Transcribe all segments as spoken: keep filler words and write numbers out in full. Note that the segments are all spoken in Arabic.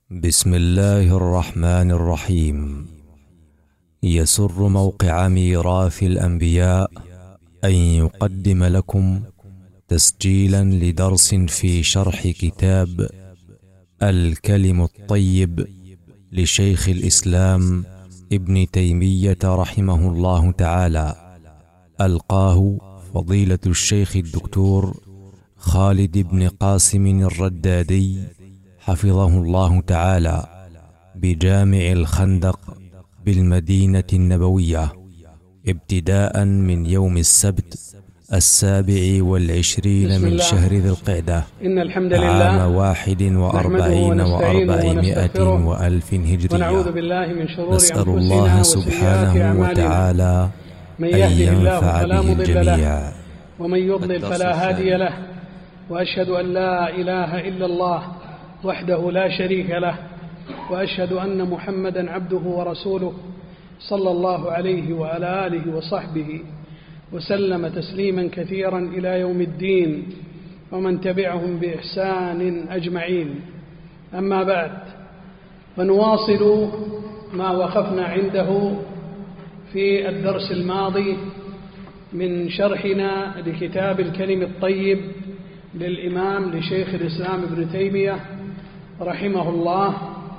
بسم الله الرحمن الرحيم. يسر موقع ميراث الأنبياء أن يقدم لكم تسجيلا لدرس في شرح كتاب الكلم الطيب لشيخ الإسلام ابن تيمية رحمه الله تعالى، ألقاه فضيلة الشيخ الدكتور خالد بن قاسم الردادي حفظه الله تعالى بجامع الخندق بالمدينة النبوية، ابتداء من يوم السبت السابع والعشرين من شهر ذي القعدة إن الحمد لله عام واحد وأربعين وأربعمائة وألف هجرية. ونعوذ بالله من شرور نسأل أنفسنا الله سبحانه وتعالى من أن يهده الله ينفع فلا به مضل له الجميع. ومن يضلل الدرس فلا هادي الثاني. له، وأشهد أن لا إله إلا الله وحده لا شريك له، وأشهد أن محمدا عبده ورسوله صلى الله عليه وعلى آله وصحبه وسلم تسليما كثيرا إلى يوم الدين، ومن تبعهم بإحسان أجمعين. أما بعد، فنواصل ما وقفنا عنده في الدرس الماضي من شرحنا لكتاب الكلم الطيب للإمام لشيخ الإسلام ابن تيمية رحمه الله،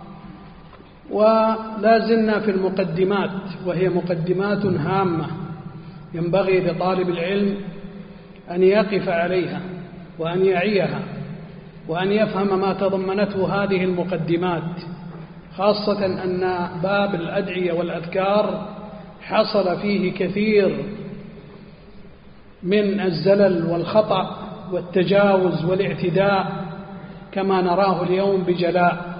ولا زلنا في المقدمات، وهي مقدمات هامة ينبغي لطالب العلم أن يقف عليها وأن يعيها وأن يفهم ما تضمنته هذه المقدمات، خاصة أن باب الأدعية والأذكار حصل فيه كثير من الزلل والخطأ والتجاوز والاعتداء كما نراه اليوم بجلاء.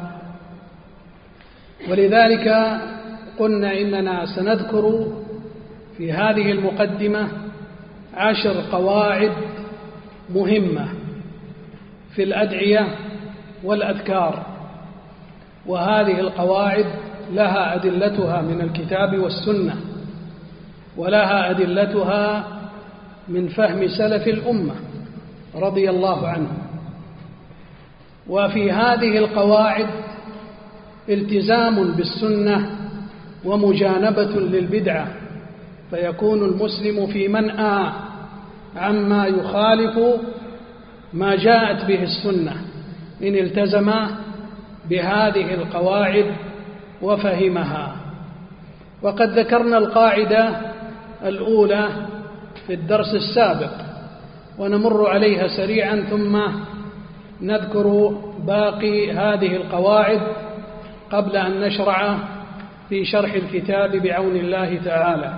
ولذلك قلنا إننا سنذكر في هذه المقدمة عشر قواعد مهمة في الأدعية والأذكار، وهذه القواعد لها أدلتها من الكتاب والسنة، ولها أدلتها من فهم سلف الأمة رضي الله عنهم. وفي هذه القواعد التزام بالسنة ومجانبة للبدعة، فيكون المسلم في منأى عما يخالف ما جاءت به السنة إن التزم بهذه القواعد وفهمها. وقد ذكرنا القاعدة الأولى في الدرس السابق، ونمر عليها سريعا ثم نذكر باقي هذه القواعد قبل أن نشرع في شرح الكتاب بعون الله تعالى.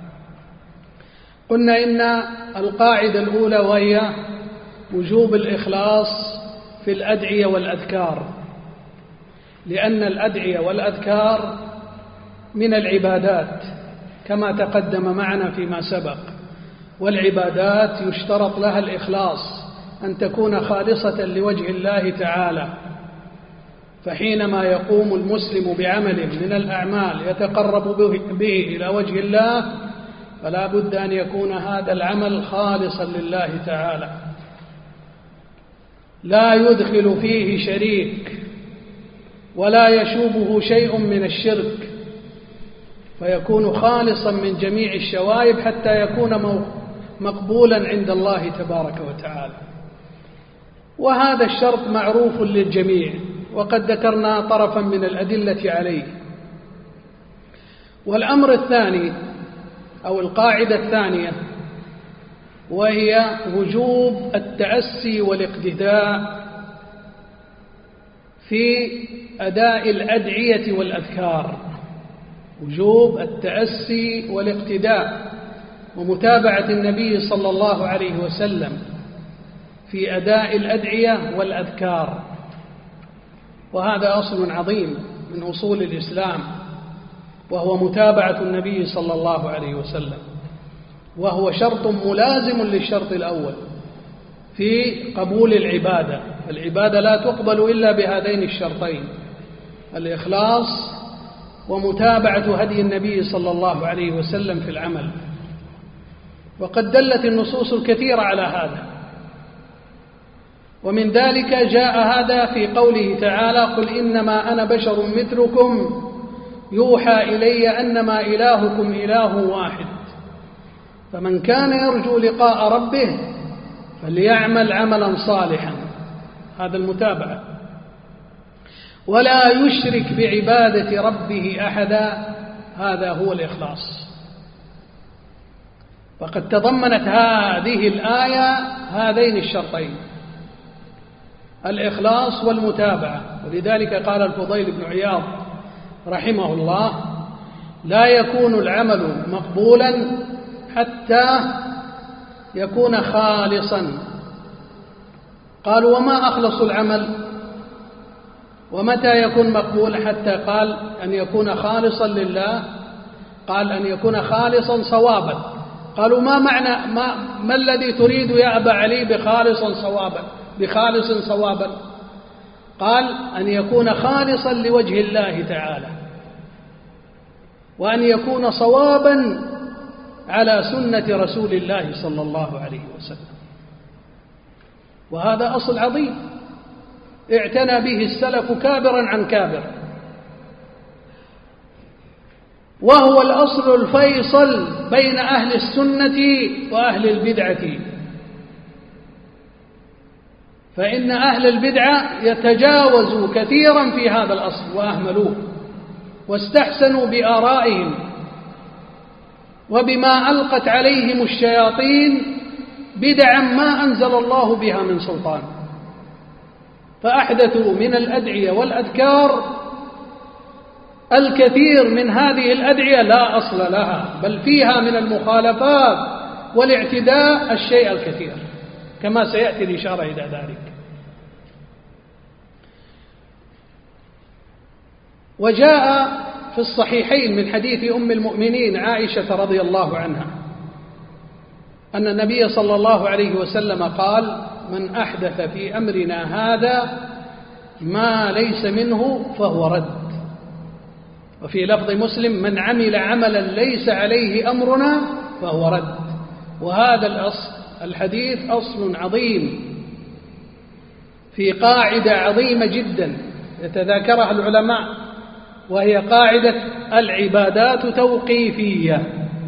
قلنا إن القاعدة الأولى وهي وجوب الإخلاص في الأدعية والأذكار، لأن الأدعية والأذكار من العبادات كما تقدم معنا فيما سبق، والعبادات يشترط لها الإخلاص، أن تكون خالصة لوجه الله تعالى. فحينما يقوم المسلم بعمل من الأعمال يتقرب به إلى وجه الله، فلا بد أن يكون هذا العمل خالصا لله تعالى، لا يدخل فيه شريك ولا يشوبه شيء من الشرك، فيكون خالصا من جميع الشوائب حتى يكون مقبولا عند الله تبارك وتعالى. وهذا الشرط معروف للجميع، وقد ذكرنا طرفا من الأدلة عليه. والأمر الثاني أو القاعدة الثانية وهي وجوب التأسي والاقتداء في أداء الأدعية والأذكار، وجوب التأسي والاقتداء ومتابعة النبي صلى الله عليه وسلم في أداء الأدعية والأذكار، وهذا أصل عظيم من أصول الإسلام، وهو متابعة النبي صلى الله عليه وسلم، وهو شرط ملازم للشرط الأول في قبول العبادة. العبادة لا تقبل إلا بهذين الشرطين، الإخلاص ومتابعة هدي النبي صلى الله عليه وسلم في العمل. وقد دلت النصوص الكثيرة على هذا، ومن ذلك جاء هذا في قوله تعالى: قل إنما أنا بشر مثلكم يوحى إلي أنما إلهكم إله واحد فمن كان يرجو لقاء ربه فليعمل عملا صالحا. هذا المتابعة. ولا يشرك بعبادة ربه أحدا، هذا هو الإخلاص. فقد تضمنت هذه الآية هذين الشرطين: الإخلاص والمتابعة. ولذلك قال الفضيل بن عياض رحمه الله: لا يكون العمل مقبولا حتى يكون خالصا. قالوا: وما أخلص العمل؟ ومتى يكون مقبول؟ حتى قال أن يكون خالصا لله، قال أن يكون خالصا صوابا. قالوا: ما معنى ما, ما الذي تريد يا أبا علي بخالصا صوابا بخالص صوابا؟ قال: أن يكون خالصا لوجه الله تعالى، وأن يكون صوابا على سنة رسول الله صلى الله عليه وسلم. وهذا أصل عظيم اعتنى به السلف كابرا عن كابر، وهو الأصل الفيصل بين أهل السنة وأهل البدعة. فإن أهل البدعة يتجاوزوا كثيرا في هذا الأصل وأهملوه، واستحسنوا بآرائهم وبما ألقت عليهم الشياطين بدعا ما أنزل الله بها من سلطان، فأحدثوا من الأدعية والأذكار الكثير من هذه الأدعية لا أصل لها، بل فيها من المخالفات والاعتداء الشيء الكثير، كما سيأتي الإشارة إلى ذلك. وجاء في الصحيحين من حديث أم المؤمنين عائشة رضي الله عنها أن النبي صلى الله عليه وسلم قال: من أحدث في أمرنا هذا ما ليس منه فهو رد. وفي لفظ مسلم: من عمل عملا ليس عليه أمرنا فهو رد. وهذا الأصل الحديث أصل عظيم في قاعدة عظيمة جدا يتذاكرها العلماء، وهي قاعدة العبادات توقيفية.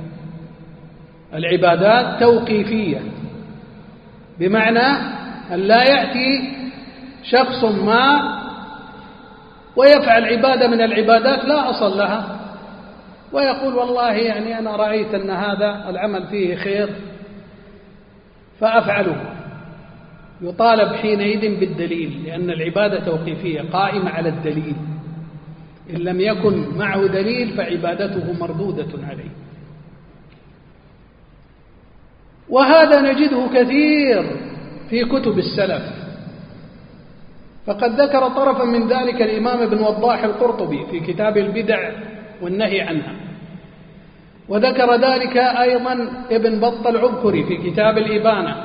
العبادات توقيفية بمعنى أن لا يأتي شخص ما ويفعل عبادة من العبادات لا أصل لها ويقول: والله يعني أنا رأيت أن هذا العمل فيه خير فأفعله. يطالب حينئذ بالدليل، لأن العبادة توقيفية قائمة على الدليل. إن لم يكن معه دليل فعبادته مردودة عليه. وهذا نجده كثير في كتب السلف، فقد ذكر طرفا من ذلك الإمام ابن وضاح القرطبي في كتاب البدع والنهي عنها، وذكر ذلك أيضا ابن بطة العبكري في كتاب الإبانة،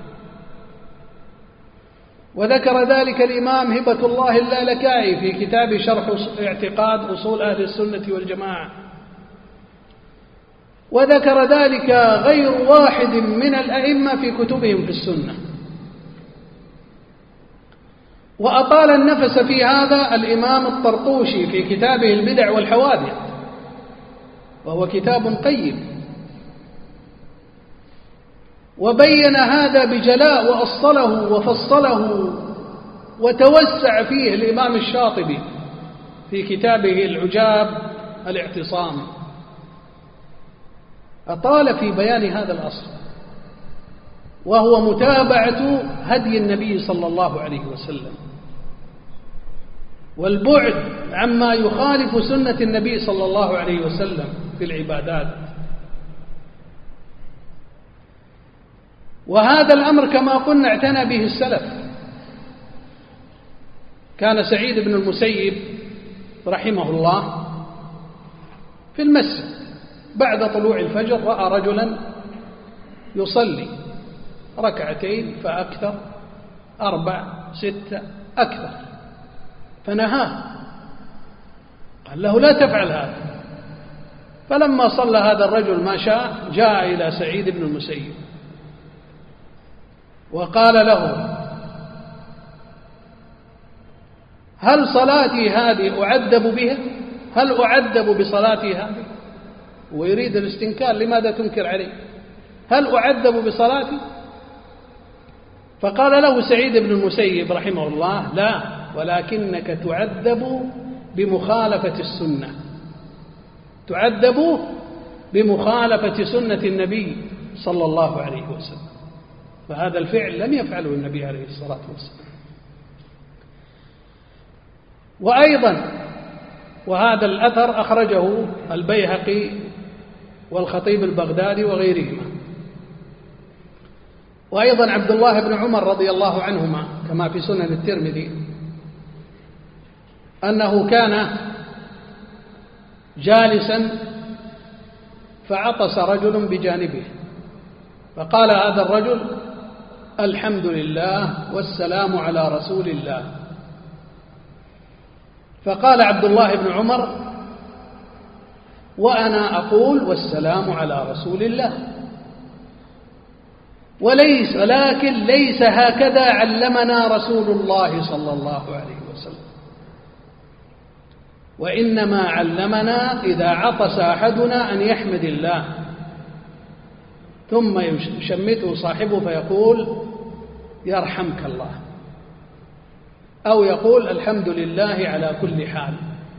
وذكر ذلك الإمام هبة الله اللالكائي في كتاب شرح اعتقاد أصول أهل السنة والجماعة، وذكر ذلك غير واحد من الأئمة في كتبهم في السنة. وأطال النفس في هذا الإمام الطرطوشي في كتابه البدع والحوادث، وهو كتاب قيم، وبين هذا بجلاء وأصله وفصله، وتوسع فيه الإمام الشاطبي في كتابه العجاب الاعتصام، أطال في بيان هذا الأصل، وهو متابعة هدي النبي صلى الله عليه وسلم، والبعد عما يخالف سنة النبي صلى الله عليه وسلم في العبادات. وهذا الأمر كما قلنا اعتنى به السلف. كان سعيد بن المسيب رحمه الله في المسجد بعد طلوع الفجر رأى رجلا يصلي ركعتين فأكثر، أربع، ستة، أكثر، فنهاه، قال له: لا تفعل هذا. فلما صلى هذا الرجل ما شاء جاء إلى سعيد بن المسيب وقال له: هل صلاتي هذه أعذب بها؟ هل أعذب بصلاتي هذه؟ ويريد الاستنكار، لماذا تنكر علي؟ هل أعذب بصلاتي؟ فقال له سعيد بن المسيب رحمه الله: لا، ولكنك تعذب بمخالفة السنة، تعذب بمخالفة سنة النبي صلى الله عليه وسلم. فهذا الفعل لم يفعله النبي عليه الصلاة والسلام. وأيضا وهذا الأثر أخرجه البيهقي والخطيب البغدادي وغيرهما. وأيضا عبد الله بن عمر رضي الله عنهما كما في سنن الترمذي أنه كان جالسا فعطس رجل بجانبه، فقال هذا الرجل: الحمد لله والسلام على رسول الله. فقال عبد الله بن عمر: وأنا أقول والسلام على رسول الله، وليس ولكن ليس هكذا علمنا رسول الله صلى الله عليه وسلم، وإنما علمنا إذا عطس أحدنا أن يحمد الله، ثم يشمته صاحبه فيقول: يرحمك الله، أو يقول: الحمد لله على كل حال.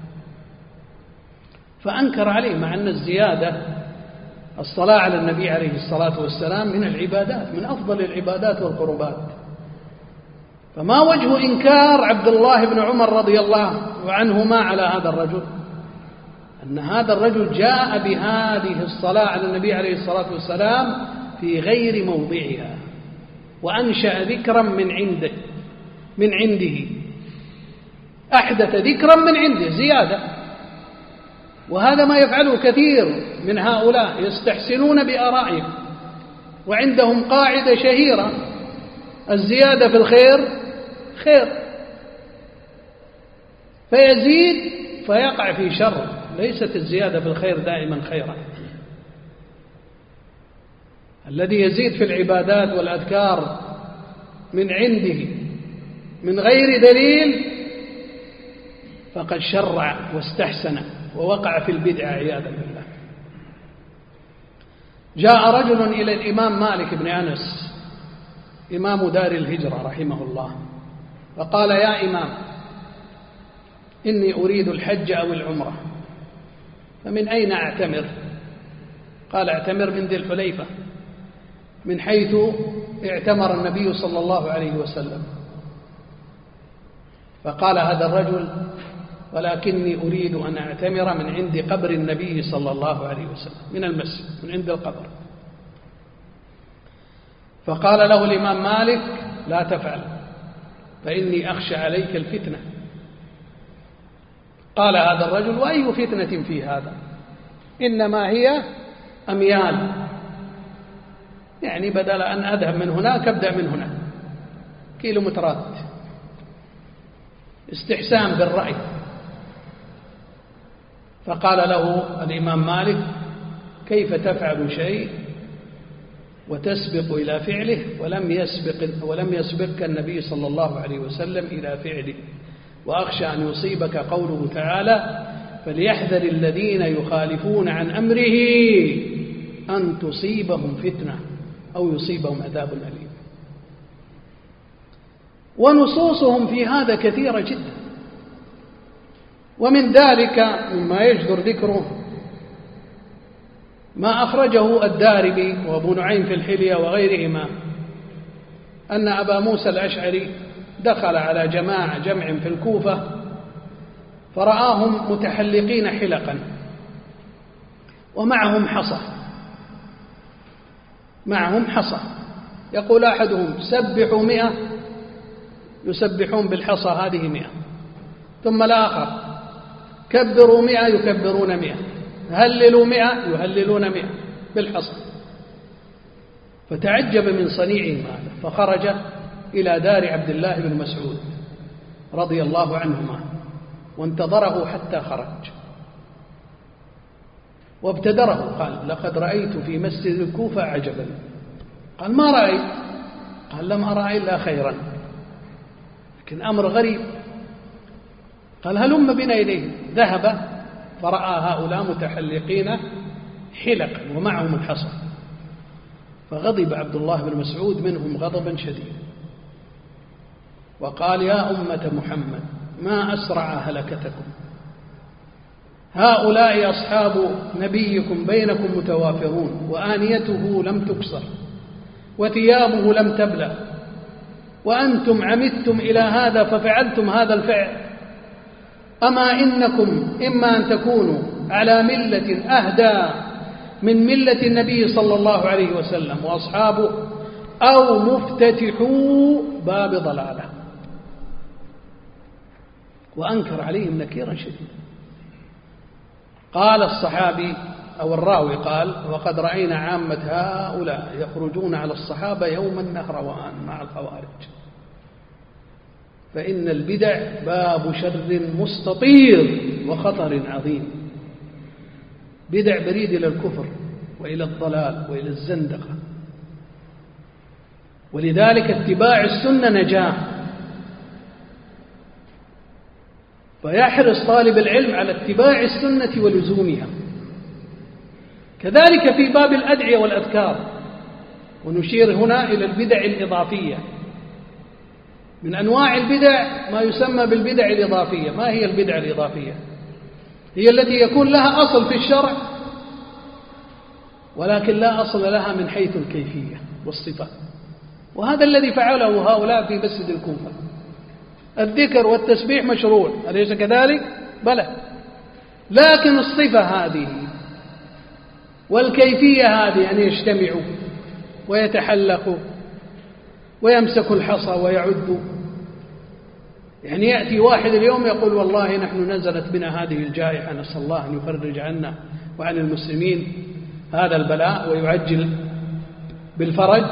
فأنكر عليه، مع أن الزيادة الصلاة على النبي عليه الصلاة والسلام من العبادات، من أفضل العبادات والقربات. فما وجه إنكار عبد الله بن عمر رضي الله عنهما على هذا الرجل؟ أن هذا الرجل جاء بهذه الصلاة على النبي عليه الصلاة والسلام في غير موضعها، وأنشأ ذكرا من عنده من عنده أحدث ذكرا من عنده زيادة. وهذا ما يفعله كثير من هؤلاء، يستحسنون بآرائهم، وعندهم قاعدة شهيرة: الزيادة في الخير خير، فيزيد فيقع في شر. ليست الزيادة في الخير دائما خيرا. الذي يزيد في العبادات والأذكار من عنده من غير دليل فقد شرع واستحسن ووقع في البدعة عياذا بالله. جاء رجل إلى الإمام مالك بن أنس إمام دار الهجرة رحمه الله، فقال: يا إمام، إني أريد الحج أو العمرة، فمن أين أعتمر؟ قال: اعتمر من ذي الحليفة، من حيث اعتمر النبي صلى الله عليه وسلم. فقال هذا الرجل: ولكني أريد أن أعتمر من عند قبر النبي صلى الله عليه وسلم، من المسجد، من عند القبر. فقال له الإمام مالك: لا تفعل، فإني أخشى عليك الفتنة. قال هذا الرجل: وأي فتنة في هذا؟ إنما هي أميال، يعني بدل أن أذهب من هناك أبدأ من هنا، كيلومترات، استحسان بالرأي. فقال له الإمام مالك: كيف تفعل شيء وتسبق إلى فعله ولم يسبق ولم يسبقك النبي صلى الله عليه وسلم إلى فعله، وأخشى أن يصيبك قوله تعالى: فليحذر الذين يخالفون عن أمره أن تصيبهم فتنة أو يصيبهم عذاب أليم. ونصوصهم في هذا كثيرة جدا، ومن ذلك مما يجدر ذكره ما أخرجه الدارمي وأبو نعيم في الحلية وغيرهما، أن أبا موسى الأشعري دخل على جماعة جمع في الكوفة فرآهم متحلقين حلقا ومعهم حصى، معهم حصى، يقول أحدهم: سبحوا مئة، يسبحون بالحصى هذه مئة. ثم الآخر: كبروا مئة، يكبرون مئة. هللوا مئة، يهللون مئة بالحصى. فتعجب من صنيعهم هذا، فخرج إلى دار عبد الله بن مسعود رضي الله عنهما وانتظره حتى خرج، وابتدره. قال: لقد رأيت في مسجد الكوفة عجبا. قال: ما رأيت؟ قال: لم أرى إلا خيرا، لكن أمر غريب. قال هلم بنا إليه. ذهب فرأى هؤلاء متحلقين حلقا ومعهم الحصى، فغضب عبد الله بن مسعود منهم غضبا شديدا وقال يا أمة محمد ما أسرع هلكتكم، هؤلاء أصحاب نبيكم بينكم متوافرون، وآنيته لم تكسر وثيابه لم تبلى، وأنتم عمدتم إلى هذا ففعلتم هذا الفعل. أما إنكم إما أن تكونوا على ملة أهدى من ملة النبي صلى الله عليه وسلم وأصحابه، أو مفتتحوا باب ضلالة. وأنكر عليهم نكيرا شديدا. قال الصحابي أو الراوي قال وقد رأينا عامة هؤلاء يخرجون على الصحابة يوم النهروان مع الخوارج، فإن البدع باب شر مستطير وخطر عظيم، بدع بريد إلى الكفر وإلى الضلال وإلى الزندقة. ولذلك اتباع السنة نجاة، فيحرص طالب العلم على اتباع السنة ولزومها. كذلك في باب الأدعية والأذكار، ونشير هنا إلى البدع الإضافية. من أنواع البدع ما يسمى بالبدع الإضافية. ما هي البدع الإضافية؟ هي التي يكون لها أصل في الشرع ولكن لا أصل لها من حيث الكيفية والصفة، وهذا الذي فعله هؤلاء في مسجد الكوفة. الذكر والتسبيح مشروع، أليس كذلك؟ بلى، لكن الصفة هذه والكيفية هذه أن يجتمعوا ويتحلقوا ويمسكوا الحصى ويعدوا. يعني يأتي واحد اليوم يقول والله نحن نزلت بنا هذه الجائحة، نسأل الله أن يفرج عنا وعن المسلمين هذا البلاء ويعجل بالفرج.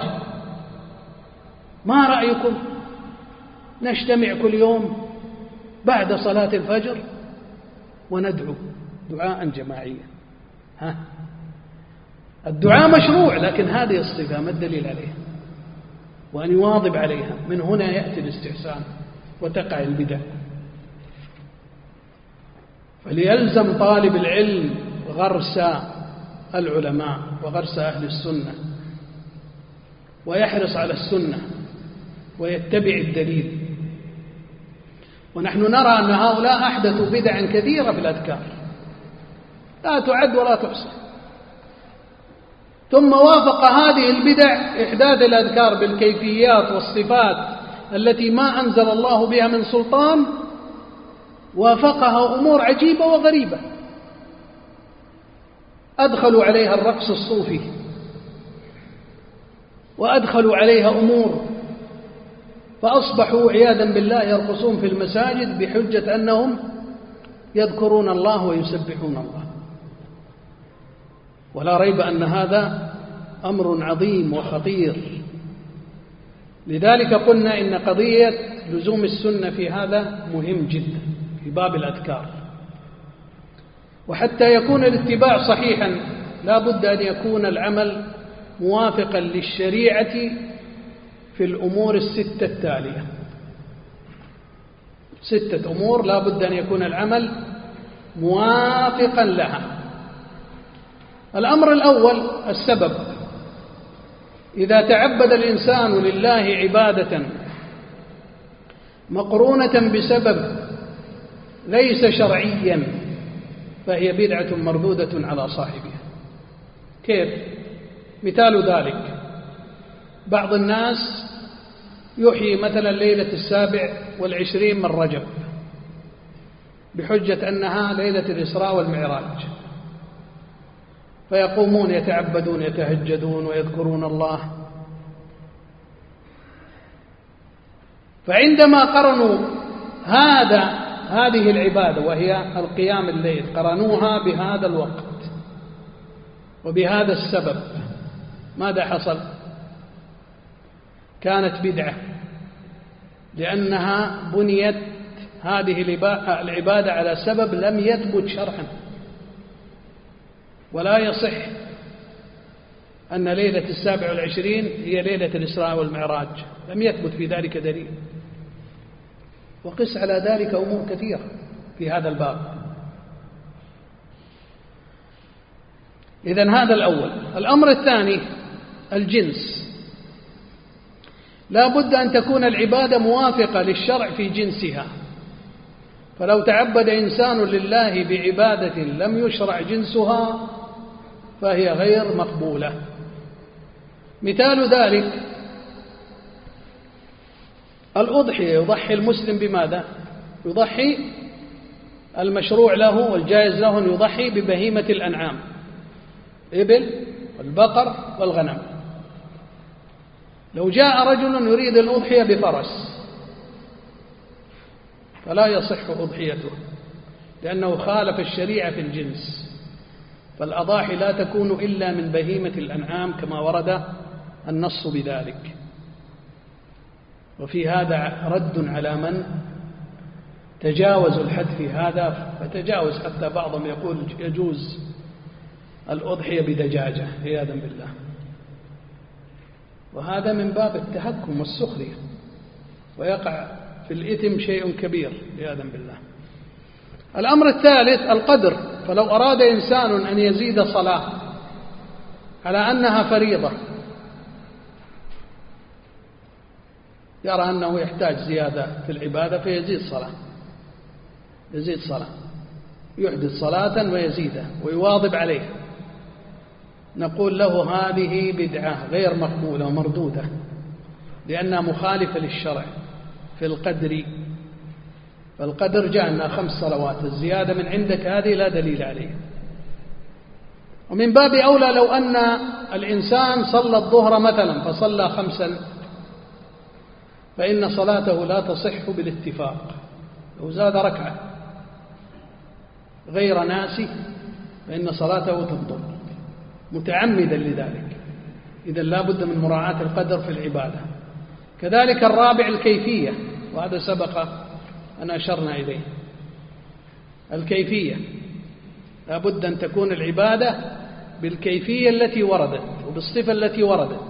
ما رأيكم نجتمع كل يوم بعد صلاة الفجر وندعو دعاء جماعيا؟ ها، الدعاء مشروع، لكن هذه الصفة ما الدليل عليها؟ وأن يواظب عليها. من هنا يأتي الاستحسان وتقع البدع. فليلزم طالب العلم غرس العلماء وغرس أهل السنة، ويحرص على السنة ويتبع الدليل. ونحن نرى أن هؤلاء أحدثوا بدعا كثيرة في الأذكار لا تعد ولا تحصى. ثم وافق هذه البدع إحداث الأذكار بالكيفيات والصفات التي ما أنزل الله بها من سلطان، وافقها أمور عجيبة وغريبة. أدخلوا عليها الرقص الصوفي، وأدخلوا عليها أمور، فأصبحوا عياذا بالله يرقصون في المساجد بحجة أنهم يذكرون الله ويسبحون الله. ولا ريب أن هذا أمر عظيم وخطير. لذلك قلنا إن قضية لزوم السنة في هذا مهم جدا في باب الأذكار. وحتى يكون الاتباع صحيحا لا بد أن يكون العمل موافقا للشريعة في الأمور الستة التالية. ستة أمور لا بد أن يكون العمل موافقا لها. الأمر الأول السبب. إذا تعبد الإنسان لله عبادة مقرونة بسبب ليس شرعيا فهي بدعة مردودة على صاحبها. كيف؟ مثال ذلك بعض الناس يحيي مثلا ليلة السابع والعشرين من رجب بحجة أنها ليلة الإسراء والمعراج، فيقومون يتعبدون يتهجدون ويذكرون الله. فعندما قرنوا هذا هذه العبادة وهي القيام الليل قرنوها بهذا الوقت وبهذا السبب، ماذا حصل؟ كانت بدعة، لأنها بنيت هذه العبادة على سبب لم يثبت شرعا. ولا يصح أن ليلة السابع والعشرين هي ليلة الإسراء والمعراج، لم يثبت في ذلك دليل. وقس على ذلك أمور كثيرة. في هذا الباب. إذن هذا الأول. الأمر الثاني الجنس، لا بد أن تكون العبادة موافقة للشرع في جنسها، فلو تعبد إنسان لله بعبادة لم يشرع جنسها فهي غير مقبولة. مثال ذلك الأضحية، يضحي المسلم بماذا؟ يضحي المشروع له والجائز له أن يضحي ببهيمة الأنعام، إبل والبقر والغنم. لو جاء رجل يريد الأضحية بفرس فلا يصح أضحيته، لأنه خالف الشريعة في الجنس، فالأضاحي لا تكون إلا من بهيمة الأنعام كما ورد النص بذلك. وفي هذا رد على من تجاوزوا الحد في هذا، فتجاوز حتى بعضهم يقول يجوز الأضحية بدجاجة عياذا بالله، وهذا من باب التهكم والسخرية، ويقع في الإثم شيء كبير عياذا بالله. الأمر الثالث القدر، فلو أراد إنسان أن يزيد صلاة على أنها فريضة، يرى أنه يحتاج زيادة في العبادة فيزيد صلاة، يزيد صلاة يحدث صلاة ويزيدها ويواظب عليها، نقول له هذه بدعة غير مقبولة ومردودة، لأنها مخالفة للشرع في القدر. فالقدر جاءنا خمس صلوات، الزيادة من عندك هذه لا دليل عليه. ومن باب أولى لو أن الإنسان صلى الظهر مثلا فصلى خمسا، فإن صلاته لا تصح بالاتفاق. لو زاد ركعة غير ناسي فإن صلاته تبطل متعمدا لذلك. إذن لا بد من مراعاة القدر في العبادة. كذلك الرابع الكيفية، وهذا سبق أن أشرنا إليه. الكيفية لا بد أن تكون العبادة بالكيفية التي وردت وبالصفة التي وردت.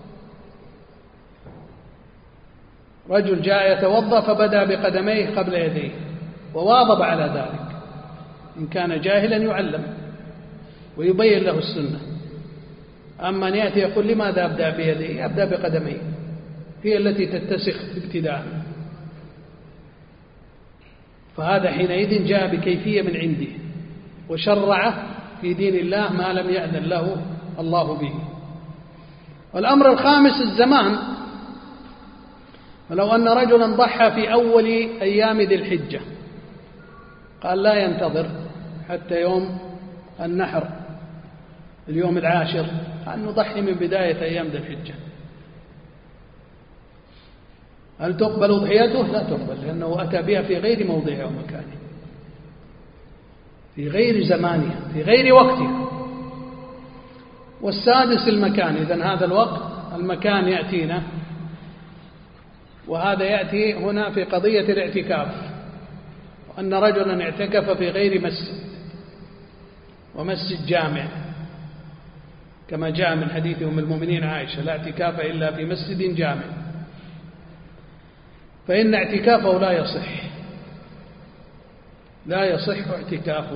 رجل جاء يتوضأ فبدأ بقدميه قبل يديه وواظب على ذلك، إن كان جاهلا يعلم ويبين له السنة. أما أن يأتي يقول لماذا أبدأ بيديه؟ أبدأ بقدميه، هي التي تتسخ ابتداء، فهذا حينئذ جاء بكيفية من عنده وشرع في دين الله ما لم يأذن له الله به. والأمر الخامس الزمان، ولو أن رجلا ضحى في أول أيام ذي الحجة قال لا ينتظر حتى يوم النحر اليوم العاشر، أن نضحي من بداية أيام ذي الحجة، هل تقبل أضحيته؟ لا تقبل، لأنه أتى بها في غير موضعها ومكانه، في غير زمانها، في غير وقتها. والسادس المكان، إذن هذا الوقت المكان يأتينا، وهذا يأتي هنا في قضية الاعتكاف، وأن رجلا اعتكف في غير مسجد ومسجد جامع، كما جاء من حديث أم المؤمنين عائشة لا اعتكاف إلا في مسجد جامع، فإن اعتكافه لا يصح، لا يصح اعتكافه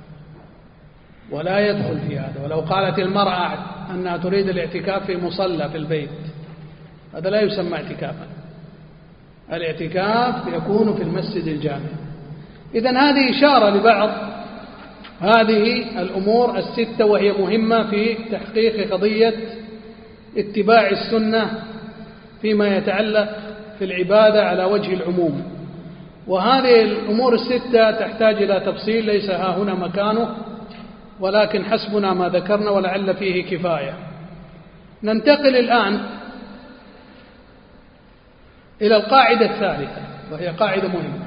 ولا يدخل في هذا. ولو قالت المرأة أنها تريد الاعتكاف في مصلى في البيت، هذا لا يسمى اعتكافا، الاعتكاف يكون في المسجد الجامع. إذن هذه إشارة لبعض هذه الأمور الستة، وهي مهمة في تحقيق قضية اتباع السنة فيما يتعلق في العبادة على وجه العموم. وهذه الأمور الستة تحتاج إلى تفصيل ليس ها هنا مكانه، ولكن حسبنا ما ذكرنا ولعل فيه كفاية. ننتقل الآن إلى القاعدة الثالثة، وهي قاعدة مهمة،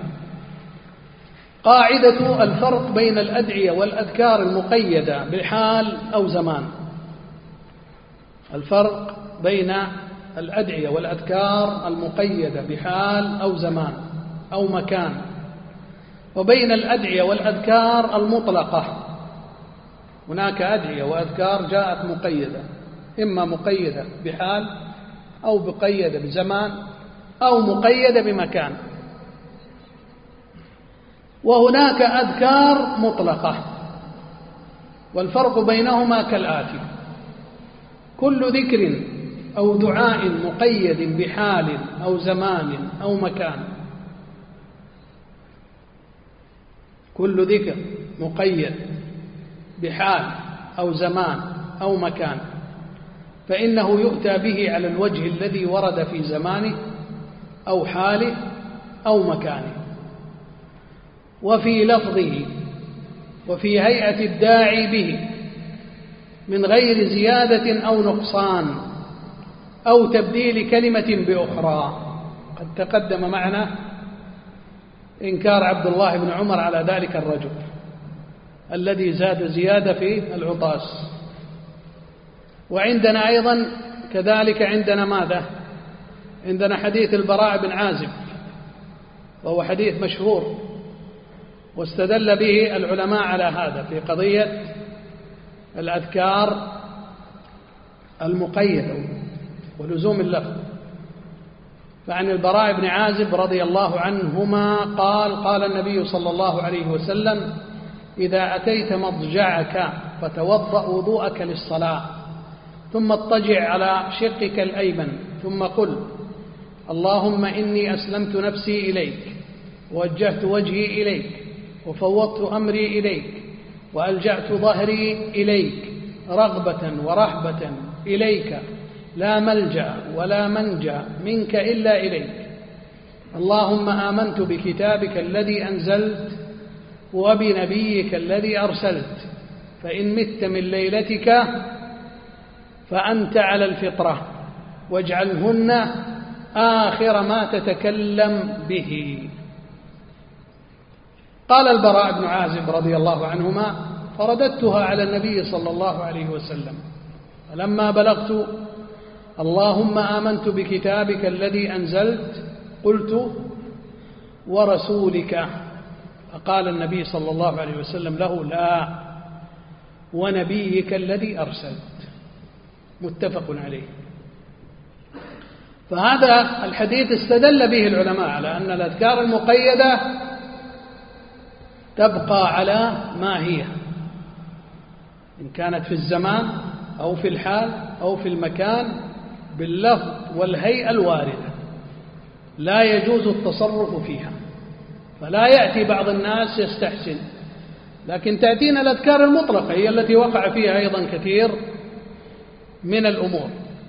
قاعدة الفرق بين الأدعية والأذكار المقيدة بحال أو زمان. الفرق بين الأدعية والأذكار المقيدة بحال أو زمان أو مكان، وبين الأدعية والأذكار المطلقة. هناك أدعية وأذكار جاءت مقيدة، إما مقيدة بحال أو مقيدة بزمان أو مقيدة بمكان. وهناك أذكار مطلقة، والفرق بينهما كالآتي: كل ذكر أو دعاء مقيد بحال أو زمان أو مكان، كل ذكر مقيد بحال أو زمان أو مكان فإنه يؤتى به على الوجه الذي ورد في زمانه أو حاله أو مكانه، وفي لفظه وفي هيئة الداعي به من غير زيادة أو نقصان أو تبديل كلمة بأخرى. قد تقدم معنا إنكار عبد الله بن عمر على ذلك الرجل الذي زاد زيادة في العطاس. وعندنا أيضا كذلك عندنا ماذا؟ عندنا حديث البراء بن عازب، وهو حديث مشهور واستدل به العلماء على هذا في قضية الأذكار المقيدة ولزوم اللفظ. فعن البراء بن عازب رضي الله عنهما قال: قال النبي صلى الله عليه وسلم: إذا أتيت مضجعك فتوضأ وضوءك للصلاة، ثم اضطجع على شقك الأيمن، ثم قل: اللهم إني أسلمت نفسي إليك، ووجهت وجهي إليك، وفوضت أمري إليك، وألجأت ظهري إليك، رغبة ورهبة إليك، لا ملجأ ولا منجا منك إلا إليك. اللهم آمنت بكتابك الذي أنزلت وبنبيك الذي أرسلت، فإن مت من ليلتك فأنت على الفطرة، واجعلهن آخر ما تتكلم به. قال البراء بن عازب رضي الله عنهما: فرددتها على النبي صلى الله عليه وسلم، فلما بلغت اللهم آمنت بكتابك الذي أنزلت قلت: ورسولك، فقال النبي صلى الله عليه وسلم له: لا، ونبيك الذي أرسلت. متفق عليه. فهذا الحديث استدل به العلماء على أن الأذكار المقيدة تبقى على ما هي، إن كانت في الزمان أو في الحال أو في المكان، باللفظ والهيئة الواردة، لا يجوز التصرف فيها. فلا يأتي بعض الناس يستحسن، لكن تأتينا الأذكار المطلقة هي التي وقع فيها أيضا كثير من الأمور.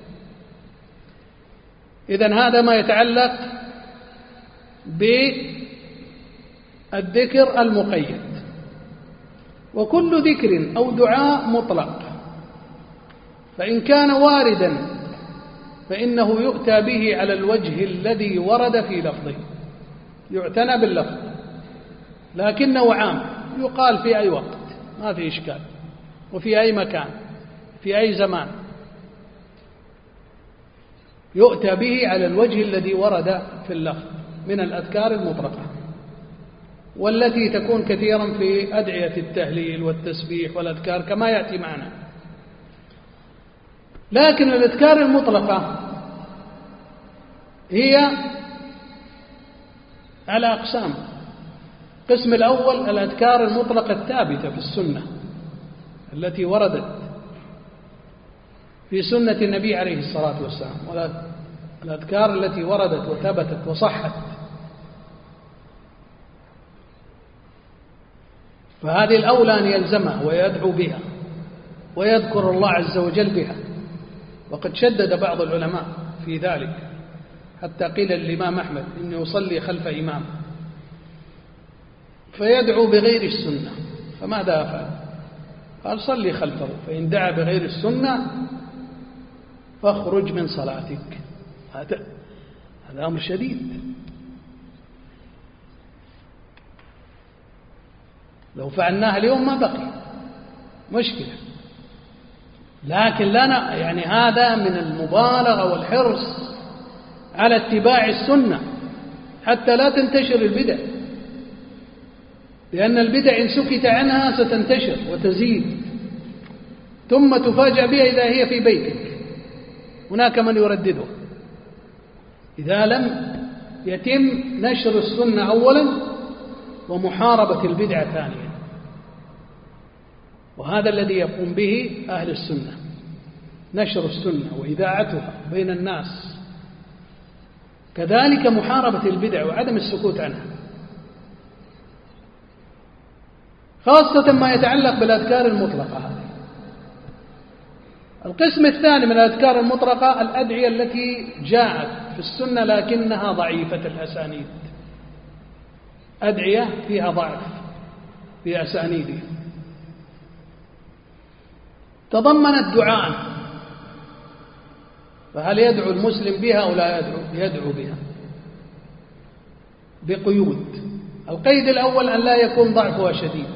إذن هذا ما يتعلق بالذكر المقيد. وكل ذكر أو دعاء مطلق فإن كان واردا فإنه يؤتى به على الوجه الذي ورد في لفظه، يعتنى باللفظ، لكنه عام، يقال في أي وقت ما في إشكال، وفي أي مكان، في أي زمان، يؤتى به على الوجه الذي ورد في اللفظ من الأذكار المطلقة، والتي تكون كثيرا في أدعية التهليل والتسبيح والأذكار كما يأتي معنا. لكن الأذكار المطلقة هي على أقسام. القسم الأول الأذكار المطلقة الثابتة في السنة التي وردت في سنة النبي عليه الصلاة والسلام، والأذكار التي وردت وثبتت وصحت، فهذه الأولى أن يلزمها ويدعو بها ويذكر الله عز وجل بها. وقد شدد بعض العلماء في ذلك، حتى قيل للإمام أحمد إنه يصلي خلف إمام فيدعو بغير السنة، فماذا أفعل؟ قال: صلي خلفه، فإن دعا بغير السنة فاخرج من صلاتك. هذا هذا أمر شديد. لو فعلناها اليوم ما بقي مشكلة، لكن لنا يعني هذا من المبالغة والحرص على اتباع السنة حتى لا تنتشر البدع، لأن البدع إن سكت عنها ستنتشر وتزيد، ثم تفاجأ بها إذا هي في بيتك هناك من يرددها. إذا لم يتم نشر السنة أولا ومحاربة البدعة ثانيا، وهذا الذي يقوم به أهل السنة، نشر السنة وإذاعتها بين الناس، كذلك محاربة البدع وعدم السكوت عنها، خاصة ما يتعلق بالأذكار المطلقة. هذه القسم الثاني من الأذكار المطلقة الأدعية التي جاءت في السنة لكنها ضعيفة الأسانيد، أدعية فيها ضعف في أسانيدها، تضمنت دعاء، فهل يدعو المسلم بها أو لا يدعو؟ يدعو بها بقيود. القيد الأول أن لا يكون ضعفها شديد،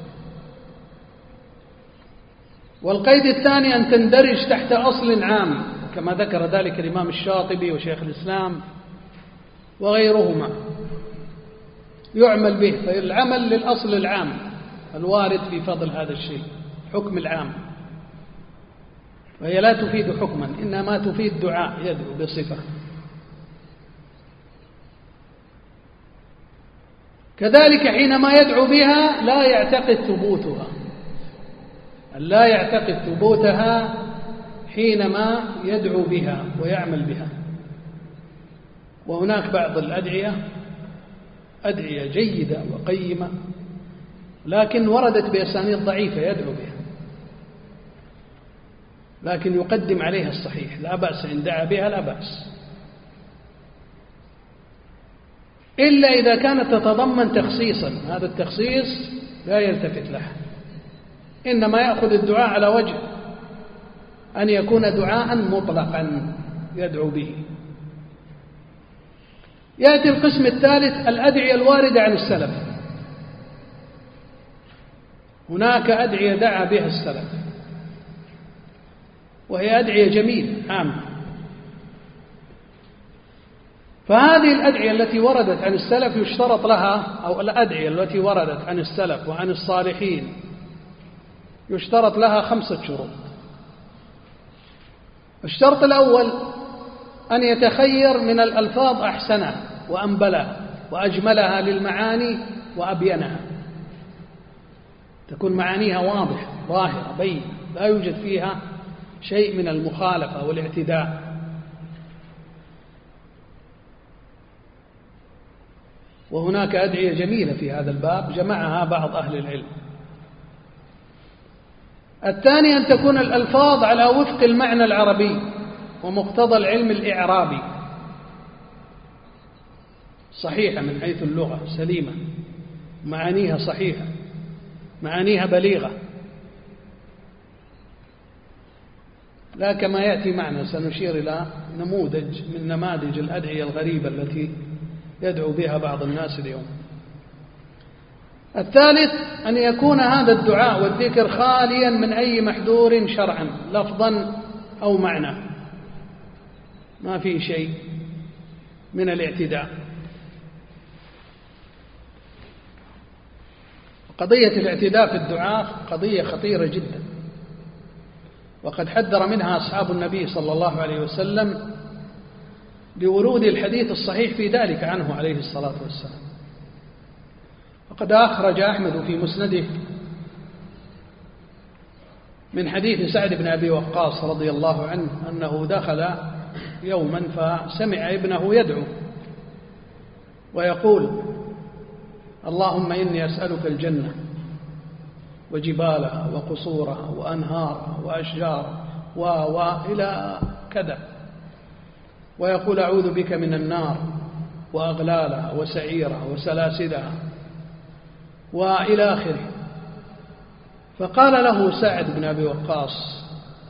والقيد الثاني أن تندرج تحت أصل عام كما ذكر ذلك الإمام الشاطبي وشيخ الإسلام وغيرهما، يعمل به، فالعمل للأصل العام الوارد في فضل هذا الشيء، حكم العام، وهي لا تفيد حكما إنما تفيد دعاء يدعو بصفة. كذلك حينما يدعو بها لا يعتقد ثبوتها، لا يعتقد ثبوتها حينما يدعو بها ويعمل بها. وهناك بعض الأدعية أدعية جيدة وقيمة لكن وردت بأسانيد ضعيفة يدعو بها، لكن يقدم عليها الصحيح، لا بأس إن دعا بها، لا بأس، إلا إذا كانت تتضمن تخصيصا، هذا التخصيص لا يلتفت له، إنما يأخذ الدعاء على وجه أن يكون دعاء مطلقا يدعو به. يأتي القسم الثالث الأدعية الواردة عن السلف. هناك أدعية دعا بها السلف وهي أدعية جميلة عامة، فهذه الأدعية التي وردت عن السلف يشترط لها، أو الأدعية التي وردت عن السلف وعن الصالحين يشترط لها خمسة شروط. الشرط الأول أن يتخير من الألفاظ أحسنها وأنبلها وأجملها للمعاني وأبينها، تكون معانيها واضحة ظاهرة بينة، لا يوجد فيها شيء من المخالفة والاعتداء. وهناك أدعية جميلة في هذا الباب جمعها بعض أهل العلم. الثاني أن تكون الألفاظ على وفق المعنى العربي ومقتضى العلم الإعرابي، صحيحة من حيث اللغة، سليمة، معانيها صحيحة، معانيها بليغة، لا كما يأتي معنا. سنشير إلى نموذج من نماذج الأدعية الغريبة التي يدعو بها بعض الناس اليوم. الثالث أن يكون هذا الدعاء والذكر خاليا من أي محذور شرعا لفظا أو معنى، ما فيه شيء من الاعتداء. قضية الاعتداء في الدعاء قضية خطيرة جدا، وقد حذر منها أصحاب النبي صلى الله عليه وسلم لورود الحديث الصحيح في ذلك عنه عليه الصلاة والسلام. وقد أخرج أحمد في مسنده من حديث سعد بن أبي وقاص رضي الله عنه أنه دخل يوما فسمع ابنه يدعو ويقول: اللهم إني أسألك الجنة وجبالها وقصورها وأنهارها وأشجارها وإلى كذا، ويقول: أعوذ بك من النار وأغلالها وسعيرها وسلاسلها وإلى آخره. فقال له سعد بن أبي وقاص: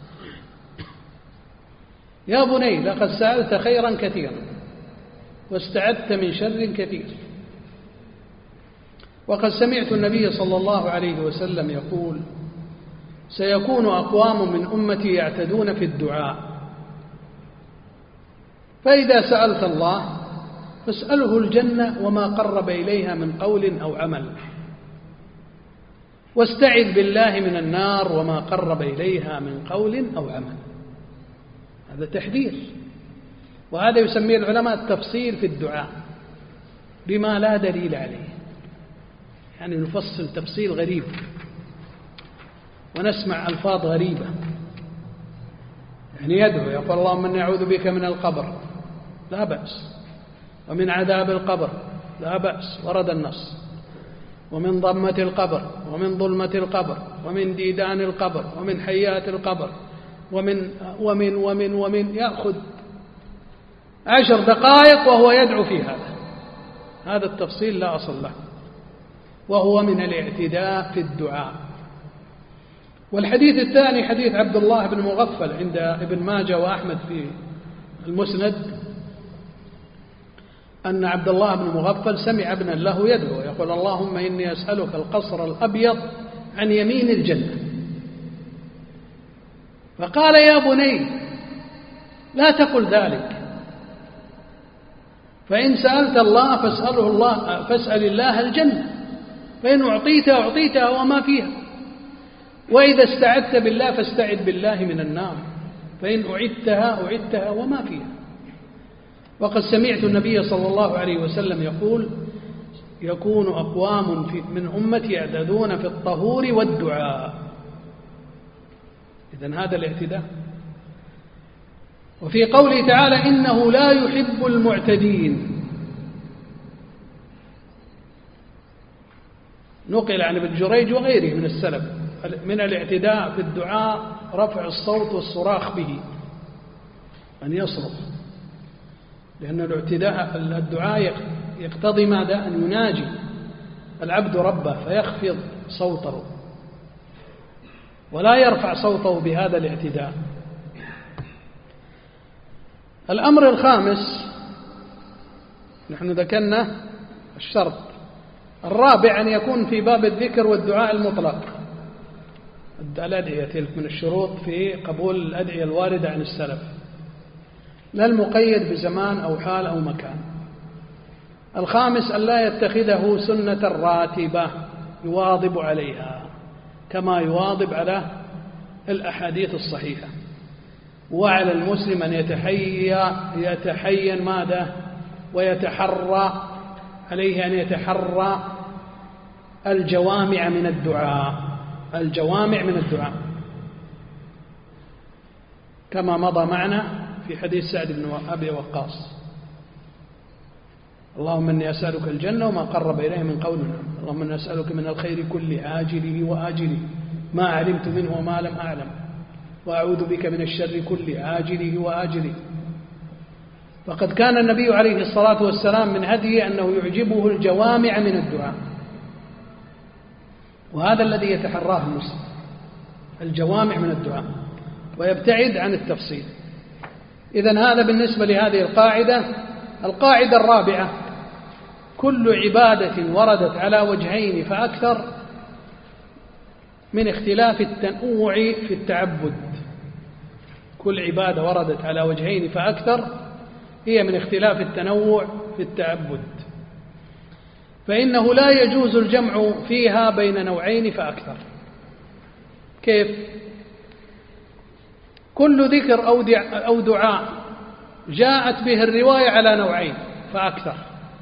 يا بني لقد سألت خيرا كثيرا واستعدت من شر كثير، وقد سمعت النبي صلى الله عليه وسلم يقول: سيكون أقوام من أمتي يعتدون في الدعاء، فإذا سألت الله فاسأله الجنة وما قرب إليها من قول أو عمل، واستعذ بالله من النار وما قرب إليها من قول أو عمل. هذا تحذير، وهذا يسميه العلماء التفصيل في الدعاء بما لا دليل عليه. يعني نفصل تفصيل غريب ونسمع ألفاظ غريبة. يعني يدعو يقول اللهم إني أعوذ بك من القبر، لا بأس، ومن عذاب القبر، لا بأس، ورد النص، ومن ضمة القبر، ومن ظلمة القبر، ومن ديدان القبر، ومن حيات القبر، ومن ومن ومن ومن يأخذ عشر دقائق وهو يدعو في هذا. هذا التفصيل لا أصل له، وهو من الاعتداء في الدعاء. والحديث الثاني حديث عبد الله بن مغفل عند ابن ماجه وأحمد في المسند، أن عبد الله بن مغفل سمع ابنا له يدعو يقول اللهم إني أسألك القصر الأبيض عن يمين الجنة، فقال يا بني لا تقل ذلك، فإن سألت الله فاسأله الله فاسأل الله الجنة، فإن أعطيتها أعطيتها وما فيها، وإذا استعذت بالله فاستعذ بالله من النار، فإن أعدتها أعدتها وما فيها. وقد سمعت النبي صلى الله عليه وسلم يقول يكون أقوام من أمتي يعتدون في الطهور والدعاء. إذن هذا الاعتداء. وفي قوله تعالى إنه لا يحب المعتدين، نقل عن ابن جريج وغيره من السلف من الاعتداء في الدعاء رفع الصوت والصراخ به، أن يصرخ، لأن الاعتداء الدعاء يقتضي ماذا؟ أن يناجي العبد ربه فيخفض صوته ولا يرفع صوته بهذا الاعتداء. الأمر الخامس نحن ذكرنا الشرط الرابع أن يكون في باب الذكر والدعاء المطلق. الأدعية تلك من الشروط في قبول الأدعية الواردة عن السلف، لا المقيد بزمان أو حال أو مكان. الخامس أن لا يتخذه سنة راتبة يواظب عليها كما يواظب على الأحاديث الصحيحة. وعلى المسلم أن يتحيى يتحين ماذا ويتحرى عليه أن يتحرى الجوامع من الدعاء الجوامع من الدعاء كما مضى معنا في حديث سعد بن أبي وقاص اللهم إني أسألك الجنة وما قرب إليه من قول. اللهم إني أسألك من الخير كل عاجله وآجله ما علمت منه وما لم أعلم، وأعوذ بك من الشر كل عاجله وآجله. فقد كان النبي عليه الصلاة والسلام من هديه أنه يعجبه الجوامع من الدعاء، وهذا الذي يتحراه المسلم، الجوامع من الدعاء، ويبتعد عن التفصيل. إذن هذا بالنسبة لهذه القاعدة. القاعدة الرابعة: كل عبادة وردت على وجهين فأكثر من اختلاف التنوع في التعبد. كل عبادة وردت على وجهين فأكثر هي من اختلاف التنوع في التعبد، فإنه لا يجوز الجمع فيها بين نوعين فأكثر. كيف؟ كل ذكر أو دعاء جاءت به الرواية على نوعين فأكثر.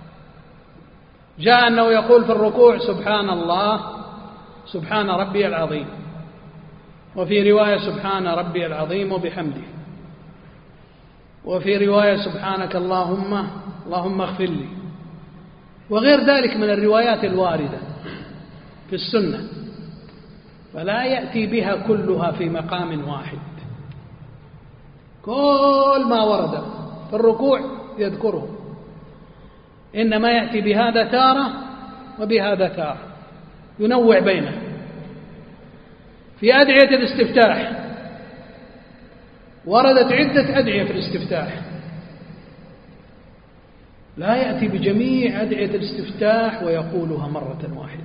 جاء أنه يقول في الركوع سبحان الله سبحان ربي العظيم، وفي رواية سبحان ربي العظيم وبحمده، وفي رواية سبحانك اللهم اللهم اغفر لي، وغير ذلك من الروايات الواردة في السنة، فلا يأتي بها كلها في مقام واحد. كل ما ورد في الركوع يذكره، إنما يأتي بهذا تارة وبهذا تارة، ينوع بينه. في أدعية الاستفتاح وردت عدة أدعية في الاستفتاح، لا يأتي بجميع أدعية الاستفتاح ويقولها مرة واحدة،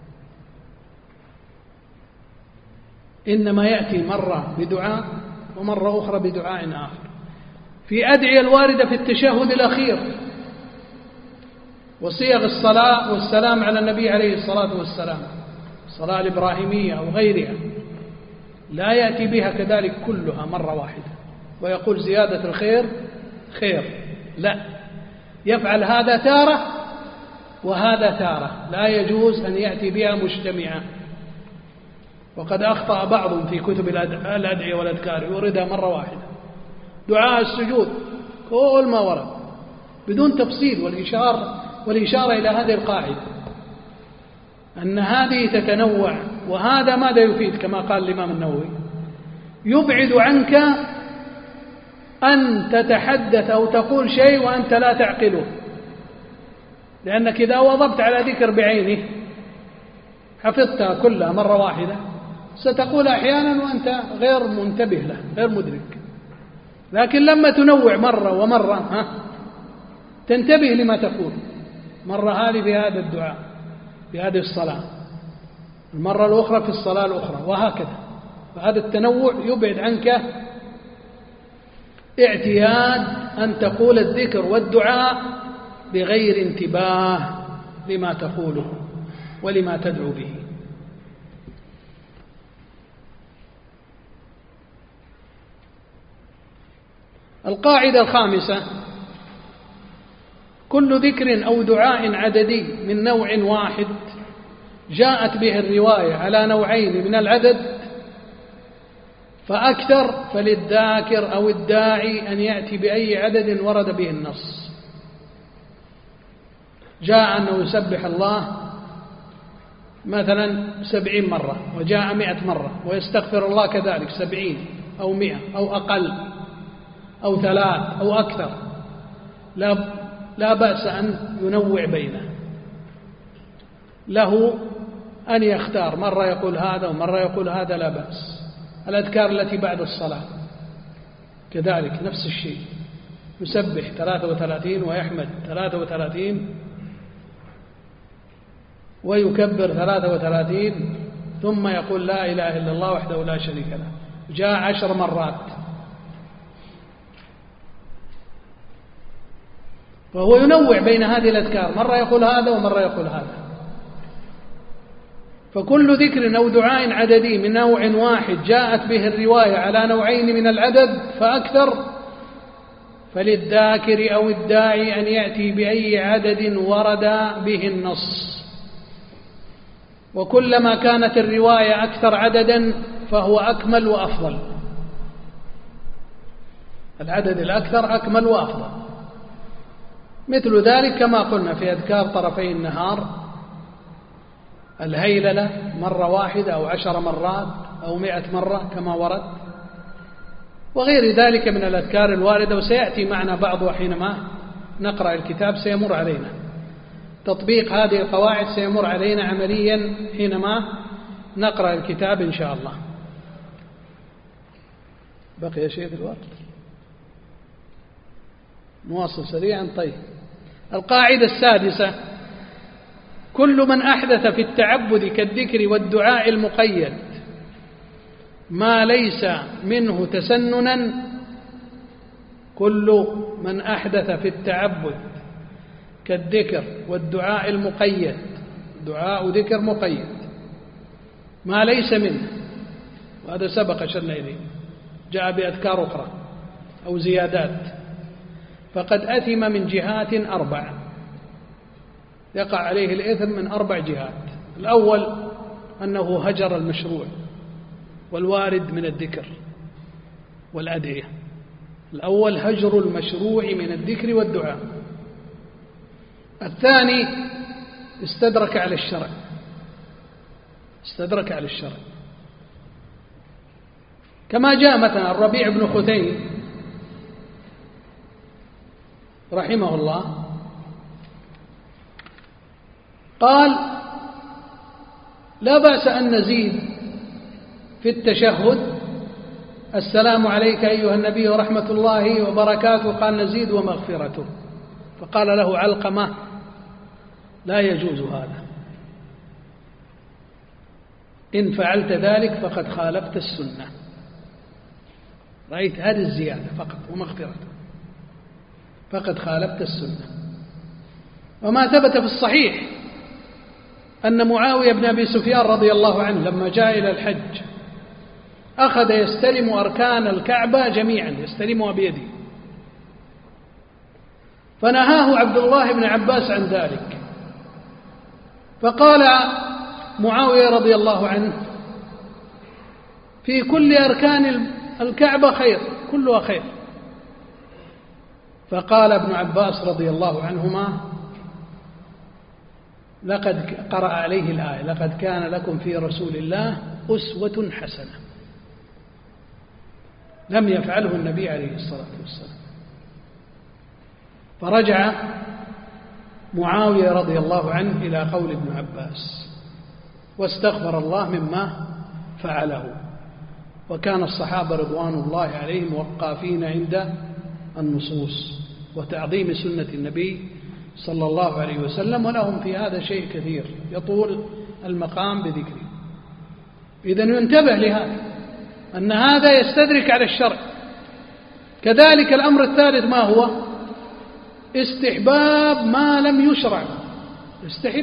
إنما يأتي مرة بدعاء ومرة أخرى بدعاء آخر. في أدعية الواردة في التشهد الأخير وصيغ الصلاة والسلام على النبي عليه الصلاة والسلام، الصلاة الإبراهيمية أو غيرها، لا يأتي بها كذلك كلها مرة واحدة ويقول زيادة الخير خير، لا، يفعل هذا تارة وهذا تارة لا يجوز أن يأتي بها مجتمعة. وقد أخطأ بعضهم في كتب الأدعية والأذكار يوردها مرة واحدة. دعاء السجود كل ما ورد بدون تفصيل والإشارة, والإشارة إلى هذه القاعدة أن هذه تتنوع، وهذا ماذا يفيد كما قال الإمام النووي؟ يبعد عنك أن تتحدث أو تقول شيء وأنت لا تعقله، لأنك إذا وظبت على ذكر بعينه حفظتها كلها مرة واحدة ستقول أحيانا وأنت غير منتبه له غير مدرك. لكن لما تنوع مرة ومرة ها تنتبه لما تقول، مرة هذه بهذا الدعاء بهذه الصلاة، المرة الأخرى في الصلاة الأخرى، وهكذا. فهذا التنوع يبعد عنك اعتياد أن تقول الذكر والدعاء بغير انتباه لما تقوله ولما تدعو به. القاعدة الخامسة: كل ذكر أو دعاء عددي من نوع واحد جاءت به الرواية على نوعين من العدد فأكثر فللذاكر أو الداعي أن يأتي بأي عدد ورد به النص. جاء أنه يسبح الله مثلا سبعين مرة، وجاء مئة مرة، ويستغفر الله كذلك سبعين أو مئة أو أقل أو ثلاث أو أكثر، لا, لا بأس أن ينوع بينه، له أن يختار مرة يقول هذا ومرة يقول هذا، لا بأس. الأذكار التي بعد الصلاة كذلك نفس الشيء، يسبح ثلاثة وثلاثين ويحمد ثلاثة وثلاثين ويكبر ثلاثة وثلاثين ثم يقول لا إله إلا الله وحده لا شريك له، جاء عشر مرات. وهو ينوع بين هذه الأذكار، مرة يقول هذا ومرة يقول هذا. فكل ذكر أو دعاء عددي من نوع واحد جاءت به الرواية على نوعين من العدد فأكثر فللذاكر أو الداعي أن يأتي بأي عدد ورد به النص. وكلما كانت الرواية أكثر عددا فهو أكمل وأفضل، العدد الأكثر أكمل وأفضل. مثل ذلك كما قلنا في أذكار طرفي النهار، الهيللة مرة واحدة أو عشر مرات أو مئة مرة كما ورد، وغير ذلك من الأذكار الواردة. وسيأتي معنا بعض حينما نقرأ الكتاب، سيمر علينا تطبيق هذه القواعد، سيمر علينا عمليا حينما نقرأ الكتاب إن شاء الله. بقي شيء في الوقت؟ نواصل سريعا. طيب، القاعدة السادسة: كل من أحدث في التعبد كالذكر والدعاء المقيد ما ليس منه تسننا، كل من أحدث في التعبد كالذكر والدعاء المقيد، دعاء ذكر مقيد ما ليس منه، وهذا سبق شرنا إليه، جاء بأذكار أخرى أو زيادات، فقد أثم من جهات أربع، يقع عليه الإثم من أربع جهات. الأول أنه هجر المشروع والوارد من الذكر والأدعية. الأول هجر المشروع من الذكر والدعاء. الثاني استدرك على الشرع، استدرك على الشرع، كما جاء مثلا الربيع بن خثيم رحمه الله قال: لا بأس أن نزيد في التشهد السلام عليك أيها النبي ورحمة الله وبركاته، قال: نزيد ومغفرته. فقال له علقمة: لا يجوز هذا، إن فعلت ذلك فقد خالفت السنة. رأيت هذه الزيادة فقط ومغفرته، فقد خالفت السنة. وما ثبت في الصحيح أن معاوية بن أبي سفيان رضي الله عنه لما جاء إلى الحج أخذ يستلم أركان الكعبة جميعا، يستلمها بيده، فنهاه عبد الله بن عباس عن ذلك، فقال معاوية رضي الله عنه: في كل أركان الكعبة خير، كلها خير. فقال ابن عباس رضي الله عنهما: لقد قرأ عليه الآية: لقد كان لكم في رسول الله أسوة حسنة. لم يفعله النبي عليه الصلاة والسلام. فرجع معاوية رضي الله عنه إلى قول ابن عباس واستغفر الله مما فعله. وكان الصحابة رضوان الله عليهم وقافين عند النصوص وتعظيم سنة النبي صلى الله عليه وسلم، ولهم في هذا شيء كثير يطول المقام بذكره. إذن ينتبه لهذا، أن هذا يستدرك على الشرع. كذلك الأمر الثالث ما هو؟ استحباب ما لم يشرع، استحب.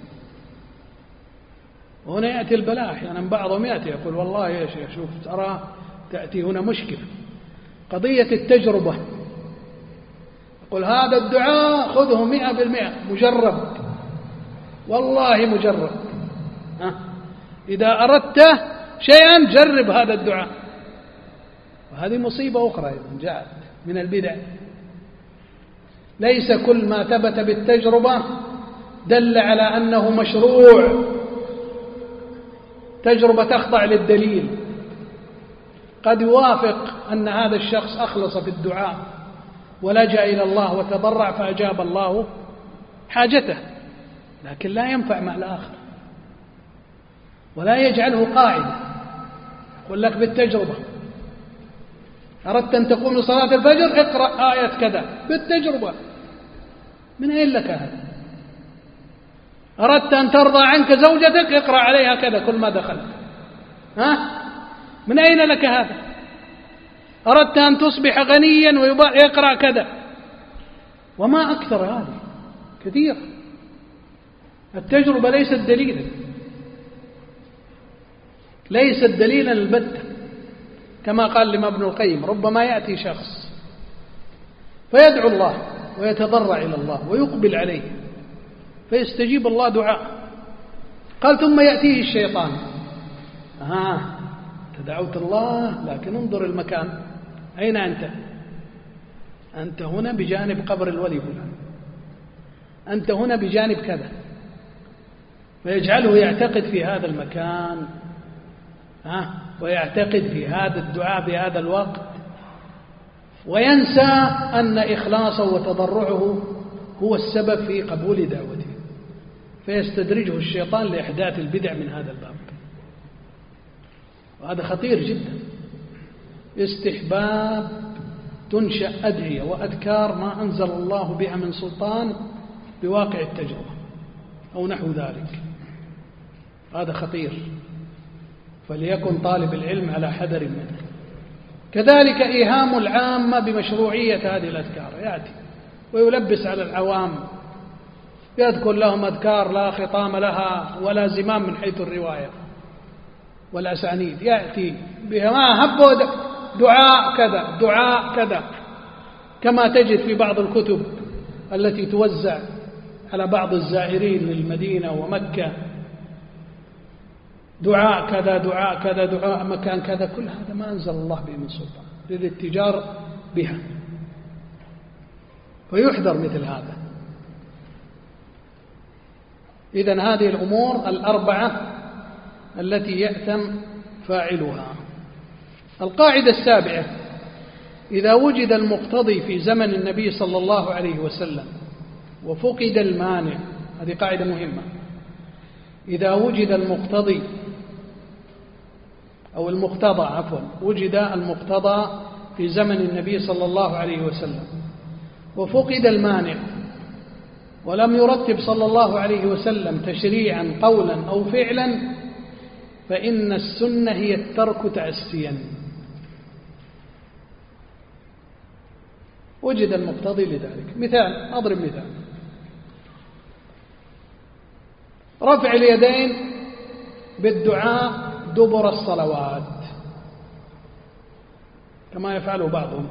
وهنا يأتي البلاء أحيانا، بعضهم يأتي يقول: والله يا شيخ شوف ترى تأتي هنا مشكلة، قضية التجربة. يقول: هذا الدعاء خذه مئة بالمئة مجرب، والله مجرب. ها؟ إذا أردت شيئا جرب هذا الدعاء. وهذه مصيبة أخرى جاءت من البدع. ليس كل ما ثبت بالتجربة دل على أنه مشروع. تجربة تخضع للدليل. قد يوافق أن هذا الشخص أخلص في الدعاء ولجأ إلى الله وتضرع فأجاب الله حاجته، لكن لا ينفع مع الآخر ولا يجعله قاعدة. يقول لك بالتجربة: أردت أن تقوم لصلاة الفجر اقرأ آية كذا بالتجربة. من أين لك هذا؟ أردت أن ترضى عنك زوجتك اقرأ عليها كذا كل ما دخلت. ها؟ من أين لك هذا؟ أردت أن تصبح غنيا ويقرأ كذا. وما أكثر هذه كثير. التجربة ليست دليلا، ليست دليلا البتة. كما قال لما ابن القيم: ربما يأتي شخص فيدعو الله ويتضرع إلى الله ويقبل عليه فيستجيب الله دعاء، قال ثم يأتيه الشيطان: آه تدعوت الله لكن انظر المكان، أين أنت؟ أنت هنا بجانب قبر الولي فلان، أنت هنا بجانب كذا. فيجعله يعتقد في هذا المكان ها ويعتقد في هذا الدعاء بهذا الوقت، وينسى أن إخلاصه وتضرعه هو السبب في قبول دعوته، فيستدرجه الشيطان لإحداث البدع من هذا الباب. وهذا خطير جدا. استحباب تنشأ أدعية وأذكار ما أنزل الله بها من سلطان بواقع التجربة أو نحو ذلك، هذا خطير، فليكن طالب العلم على حذر منه. كذلك إيهام العامة بمشروعية هذه الأذكار، يأتي ويلبس على العوام، يذكر لهم أذكار لا خطام لها ولا زمام من حيث الرواية والأسانيد، يأتي بها ما هبوا دعاء كذا دعاء كذا، كما تجد في بعض الكتب التي توزع على بعض الزائرين للمدينة ومكة: دعاء كذا دعاء كذا دعاء مكان كذا. كل هذا ما أنزل الله به من سلطان للاتجار بها، ويحذر مثل هذا. إذن هذه الأمور الأربعة التي يأثم فاعلها. القاعدة السابعة: إذا وجد المقتضي في زمن النبي صلى الله عليه وسلم وفقد المانع، هذه قاعدة مهمة. إذا وجد المقتضي أو المقتضى عفوا وجد المقتضى في زمن النبي صلى الله عليه وسلم وفقد المانع ولم يرتب صلى الله عليه وسلم تشريعا قولا أو فعلا، فإن السنة هي الترك تأسيا. وجد المقتضي لذلك. مثال، أضرب مثال: رفع اليدين بالدعاء دبر الصلوات كما يفعله بعضهم،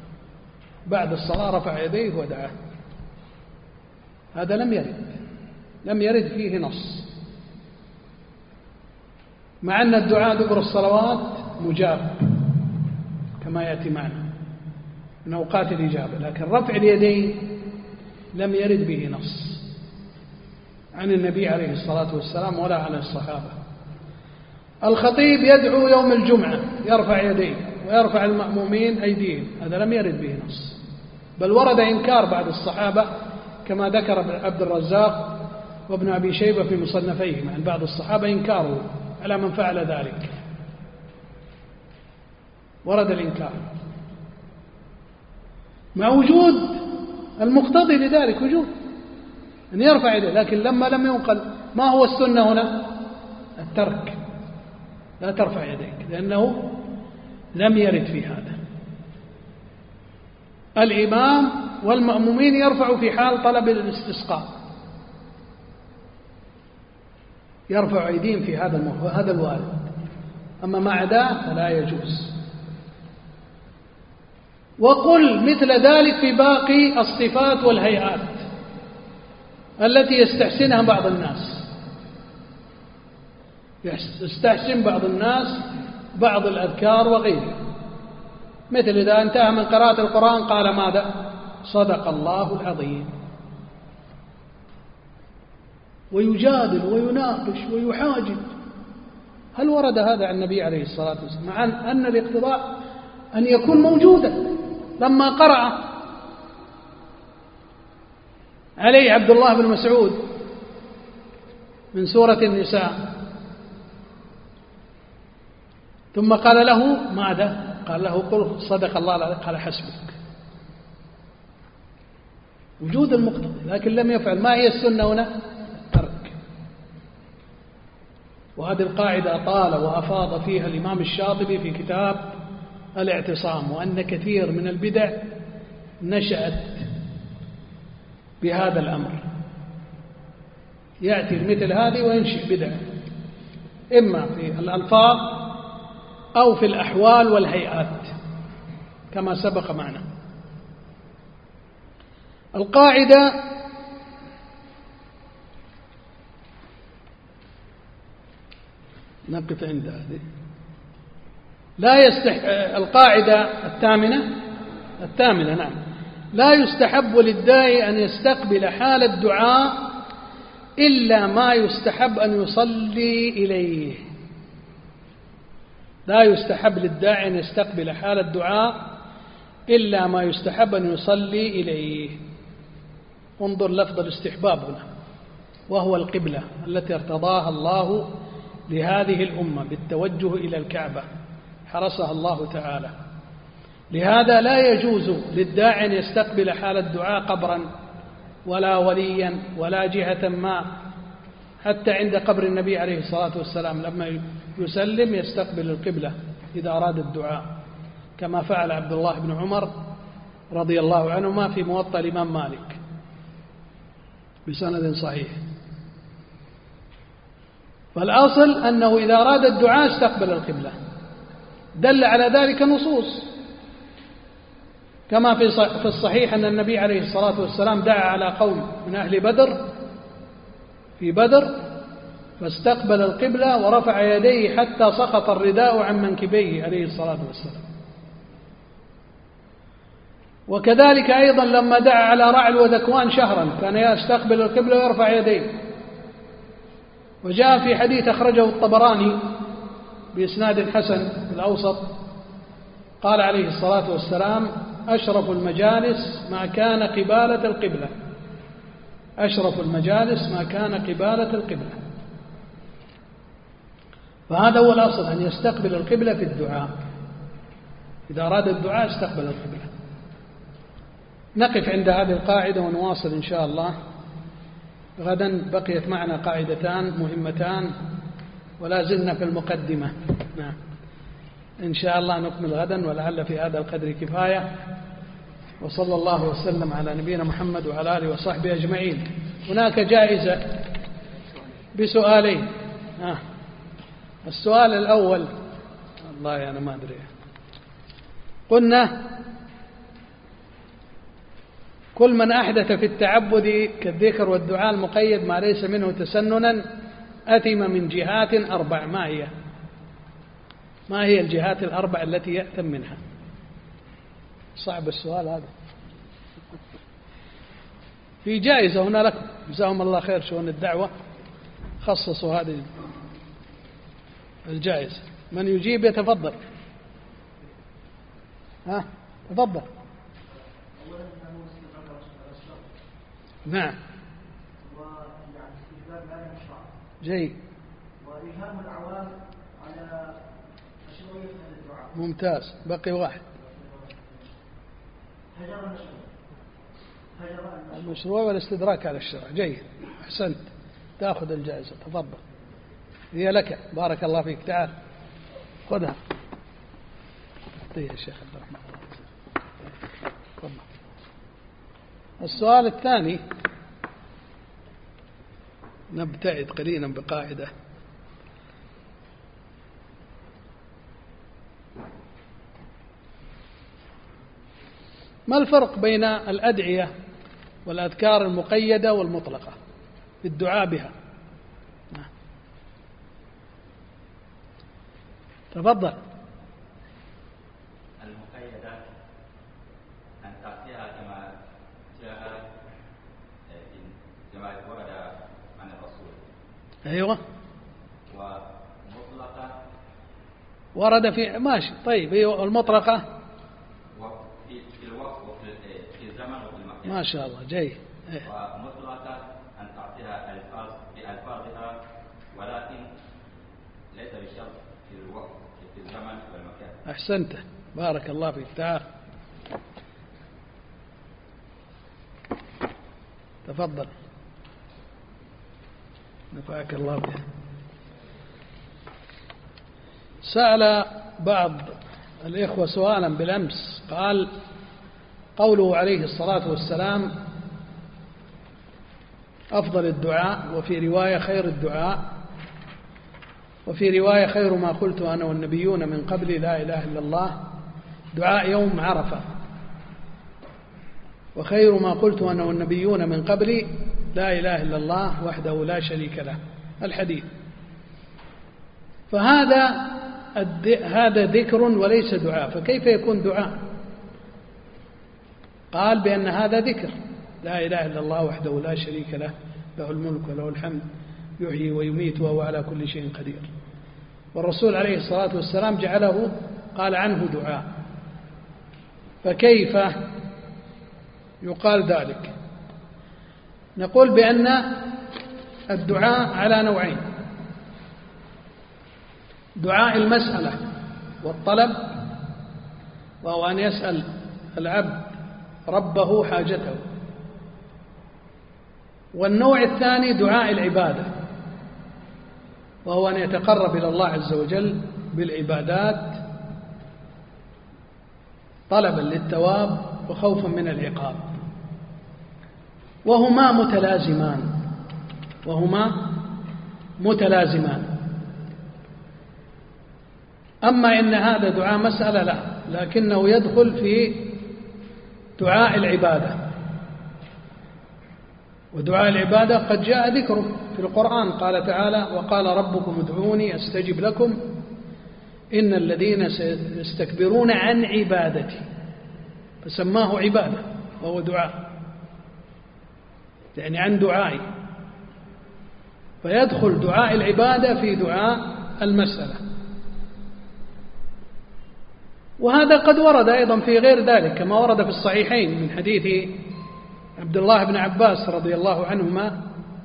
بعد الصلاة رفع يديه ودعا، هذا لم يرد. لم يرد فيه نص، مع أن الدعاء دبر الصلوات مجاب كما يأتي معنا من أوقات الإجابة، لكن رفع اليدين لم يرد به نص عن النبي عليه الصلاة والسلام ولا عن الصحابة. الخطيب يدعو يوم الجمعة يرفع يديه ويرفع المأمومين أيديهم، هذا لم يرد به نص، بل ورد إنكار بعض الصحابة كما ذكر عبد الرزاق وابن أبي شيبة في مصنفيهما عن بعض الصحابة إنكاره على من فعل ذلك، ورد الإنكار مع وجود المقتضي لذلك، وجود أن يرفع يديه، لكن لما لم ينقل ما هو السنة هنا؟ الترك، لا ترفع يديك لأنه لم يرد في هذا. الإمام والمأمومين يرفع في حال طلب الاستسقاء، يرفع أيديهم في هذا الموضوع، هذا الوارد، أما ما عداه فلا يجوز. وقل مثل ذلك في باقي الصفات والهيئات التي يستحسنها بعض الناس، يستحسن بعض الناس بعض الأذكار وغيره، مثل إذا انتهى من قراءة القرآن قال ماذا؟ صدق الله العظيم، ويجادل ويناقش ويحاجج. هل ورد هذا عن النبي عليه الصلاة والسلام؟ مع أن الاقتضاء أن يكون موجودا. لما قرأ عليه عبد الله بن مسعود من سورة النساء ثم قال له ماذا؟ قال له قل صدق الله العظيم، قال حسبك، وجود المقتضى، لكن لم يفعل. ما هي السنة هنا؟ الترك. وهذه القاعدة طال وأفاض فيها الإمام الشاطبي في كتاب الاعتصام، وأن كثير من البدع نشأت بهذا الأمر، يأتي مثل هذه وينشئ بدع إما في الألفاظ أو في الأحوال والهيئات كما سبق معنا. القاعدة نقف عند هذه. لا يستح... القاعدة الثامنة الثامنة نعم لا يستحب للداعي أن يستقبل حال الدعاء إلا ما يستحب أن يصلي إليه. لا يستحب للداعي أن يستقبل حال الدعاء إلا ما يستحب أن يصلي إليه. انظر لفظ الاستحباب هنا، وهو القبلة التي ارتضاها الله لهذه الأمة بالتوجه إلى الكعبة، حرسها الله تعالى. لهذا لا يجوز للداعي أن يستقبل حال الدعاء قبرا ولا وليا ولا جهة ما، حتى عند قبر النبي عليه الصلاة والسلام لما يسلم يستقبل القبلة إذا أراد الدعاء، كما فعل عبد الله بن عمر رضي الله عنهما في موطأ الإمام مالك بسند صحيح. فالأصل أنه إذا أراد الدعاء استقبل القبلة. دل على ذلك نصوص، كما في الصحيح أن النبي عليه الصلاة والسلام دعا على قوم من أهل بدر في بدر فاستقبل القبلة ورفع يديه حتى سقط الرداء عن منكبيه عليه الصلاة والسلام. وكذلك أيضا لما دعا على رعل وذكوان شهرا كان يستقبل القبلة ويرفع يديه. وجاء في حديث أخرجه الطبراني بإسناد حسن في الأوسط قال عليه الصلاة والسلام: أشرف المجالس ما كان قبالة القبلة، أشرف المجالس ما كان قبالة القبلة. فهذا هو الأصل، أن يستقبل القبلة في الدعاء، إذا أراد الدعاء استقبل القبلة. نقف عند هذه القاعدة ونواصل إن شاء الله غدا. بقيت معنا قاعدتان مهمتان ولا زلنا في المقدمة. نعم إن شاء الله نكمل غدا، ولعل في هذا القدر كفاية. وصلى الله وسلم على نبينا محمد وعلى آله وصحبه أجمعين. هناك جائزة بسؤالين. آه. السؤال الأول، والله أنا ما أدري، قلنا كل من أحدث في التعبد كالذكر والدعاء المقيد ما ليس منه تسننا أثم من جهات أربع. ما هي ما هي الجهات الأربع التي يأثم منها؟ صعب السؤال هذا. في جائزة هنا لكم، جزاهم الله خير شؤون الدعوة، خصصوا هذه الجائزة. من يجيب يتفضل. ها تفضل. نعم. جيد. وإلهام العوام على مشروعية الدعاء. ممتاز. بقي واحد. المشروع والاستدراك على الشرع. جيد، أحسنت، تأخذ الجائزة. تفضل، هي لك. بارك الله فيك. تعال خذها. يا شيخ عبد الرحمن. تفضل. السؤال الثاني، نبتعد قليلا بقاعدة. ما الفرق بين الأدعية والأذكار المقيدة والمطلقة في الدعاء بها؟ تفضل. المقيدة أن تأتيها كما جاء كما ورد عن الرسول. أيوة. ومطلقة ورد في ماشي. طيب المطلقة في الوقت وفي الزمن وفي المكان. ما شاء الله. جيد. ومطلقة أن تعطيها ألفاظ بألفاظها ولكن ليس بشرط في الوقت في الزمن والمكان. أحسنت، بارك الله فيك. تعال تفضل، نفعك الله به. سأل بعض الإخوة سؤالا بالأمس، قال: قوله عليه الصلاة والسلام أفضل الدعاء، وفي رواية خير الدعاء، وفي رواية خير ما قلت أنا والنبيون من قبل لا إله إلا الله، دعاء يوم عرفة، وخير ما قلت أنا والنبيون من قبل لا إله إلا الله وحده لا شريك له. الحديث. فهذا هذا ذكر وليس دعاء، فكيف يكون دعاء؟ قال بأن هذا ذكر، لا إله إلا الله وحده لا شريك له، له الملك وله الحمد، يحيي ويميت وهو على كل شيء قدير. والرسول عليه الصلاة والسلام جعله قال عنه دعاء، فكيف يقال ذلك؟ نقول بأن الدعاء على نوعين: دعاء المسألة والطلب، وهو أن يسأل العبد ربه حاجته، والنوع الثاني دعاء العبادة، وهو أن يتقرب إلى الله عز وجل بالعبادات طلبا للثواب وخوفا من العقاب، وهما متلازمان وهما متلازمان أما إن هذا دعاء مسألة لا، لكنه يدخل في دعاء العبادة. ودعاء العبادة قد جاء ذكره في القرآن، قال تعالى: وقال ربكم ادعوني أستجب لكم إن الذين يستكبرون عن عبادتي، فسماه عبادة وهو دعاء، يعني عن دعائي، فيدخل دعاء العبادة في دعاء المسألة. وهذا قد ورد أيضا في غير ذلك، كما ورد في الصحيحين من حديث عبد الله بن عباس رضي الله عنهما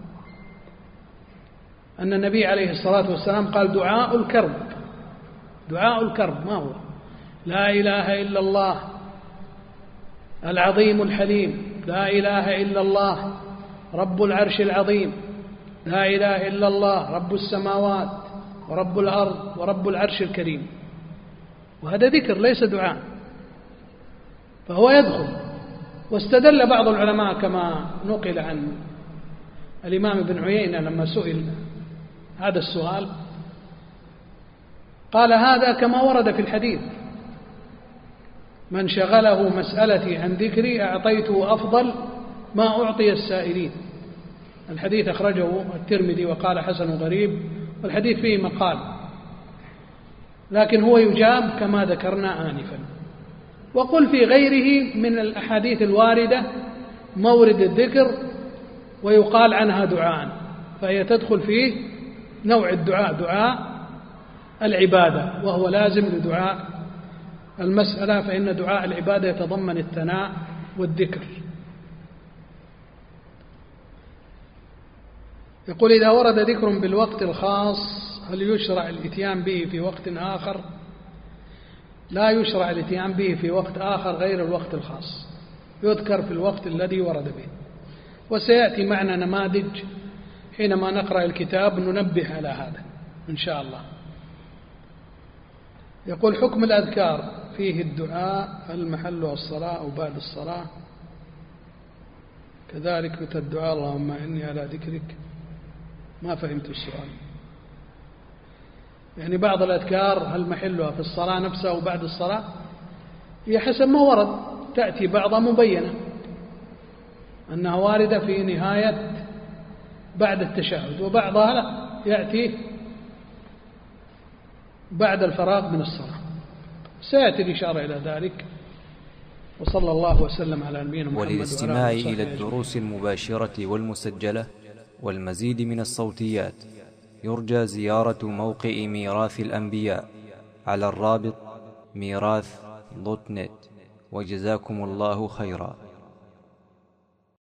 أن النبي عليه الصلاة والسلام قال: دعاء الكرب. دعاء الكرب ما هو؟ لا إله إلا الله العظيم الحليم، لا إله إلا الله رب العرش العظيم، لا إله إلا الله رب السماوات ورب الأرض ورب العرش الكريم. وهذا ذكر ليس دعاء، فهو يدخل. واستدل بعض العلماء كما نقل عن الإمام ابن عيينة لما سئل هذا السؤال، قال: هذا كما ورد في الحديث من شغله مسألتي عن ذكري أعطيته أفضل ما أعطي السائلين. الحديث أخرجه الترمذي وقال حسن غريب، والحديث فيه مقال، لكن هو يجاب كما ذكرنا آنفا. وقل في غيره من الأحاديث الواردة مورد الذكر ويقال عنها دعاء، فهي تدخل فيه نوع الدعاء، دعاء العبادة، وهو لازم لدعاء المسألة، فإن دعاء العبادة يتضمن الثناء والذكر. يقول: إذا ورد ذكر بالوقت الخاص هل يشرع الاتيان به في وقت آخر؟ لا يشرع الاتيان به في وقت آخر غير الوقت الخاص، يذكر في الوقت الذي ورد به. وسيأتي معنا نماذج حينما نقرأ الكتاب ننبه على هذا إن شاء الله. يقول: حكم الأذكار فيه الدعاء، هل محلها الصلاة أو بعد الصلاة؟ كذلك مثل الدعاء اللهم إني على ذكرك. ما فهمت السؤال. يعني بعض الأذكار هل محلها في الصلاة نفسها أو بعد الصلاة؟ هي حسب ما ورد، تأتي بعضها مبينة أنها واردة في نهاية بعد التشهد، وبعضها لا، يأتي بعد الفراغ من الصلاة. سيأتي الإشارة إلى ذلك. وصلى الله وسلم على نبينا محمد. وللاستماع إلى الدروس المباشرة والمسجلة والمزيد من الصوتيات يرجى زيارة موقع ميراث الأنبياء على الرابط ميراث دوت نت. وجزاكم الله خيرا.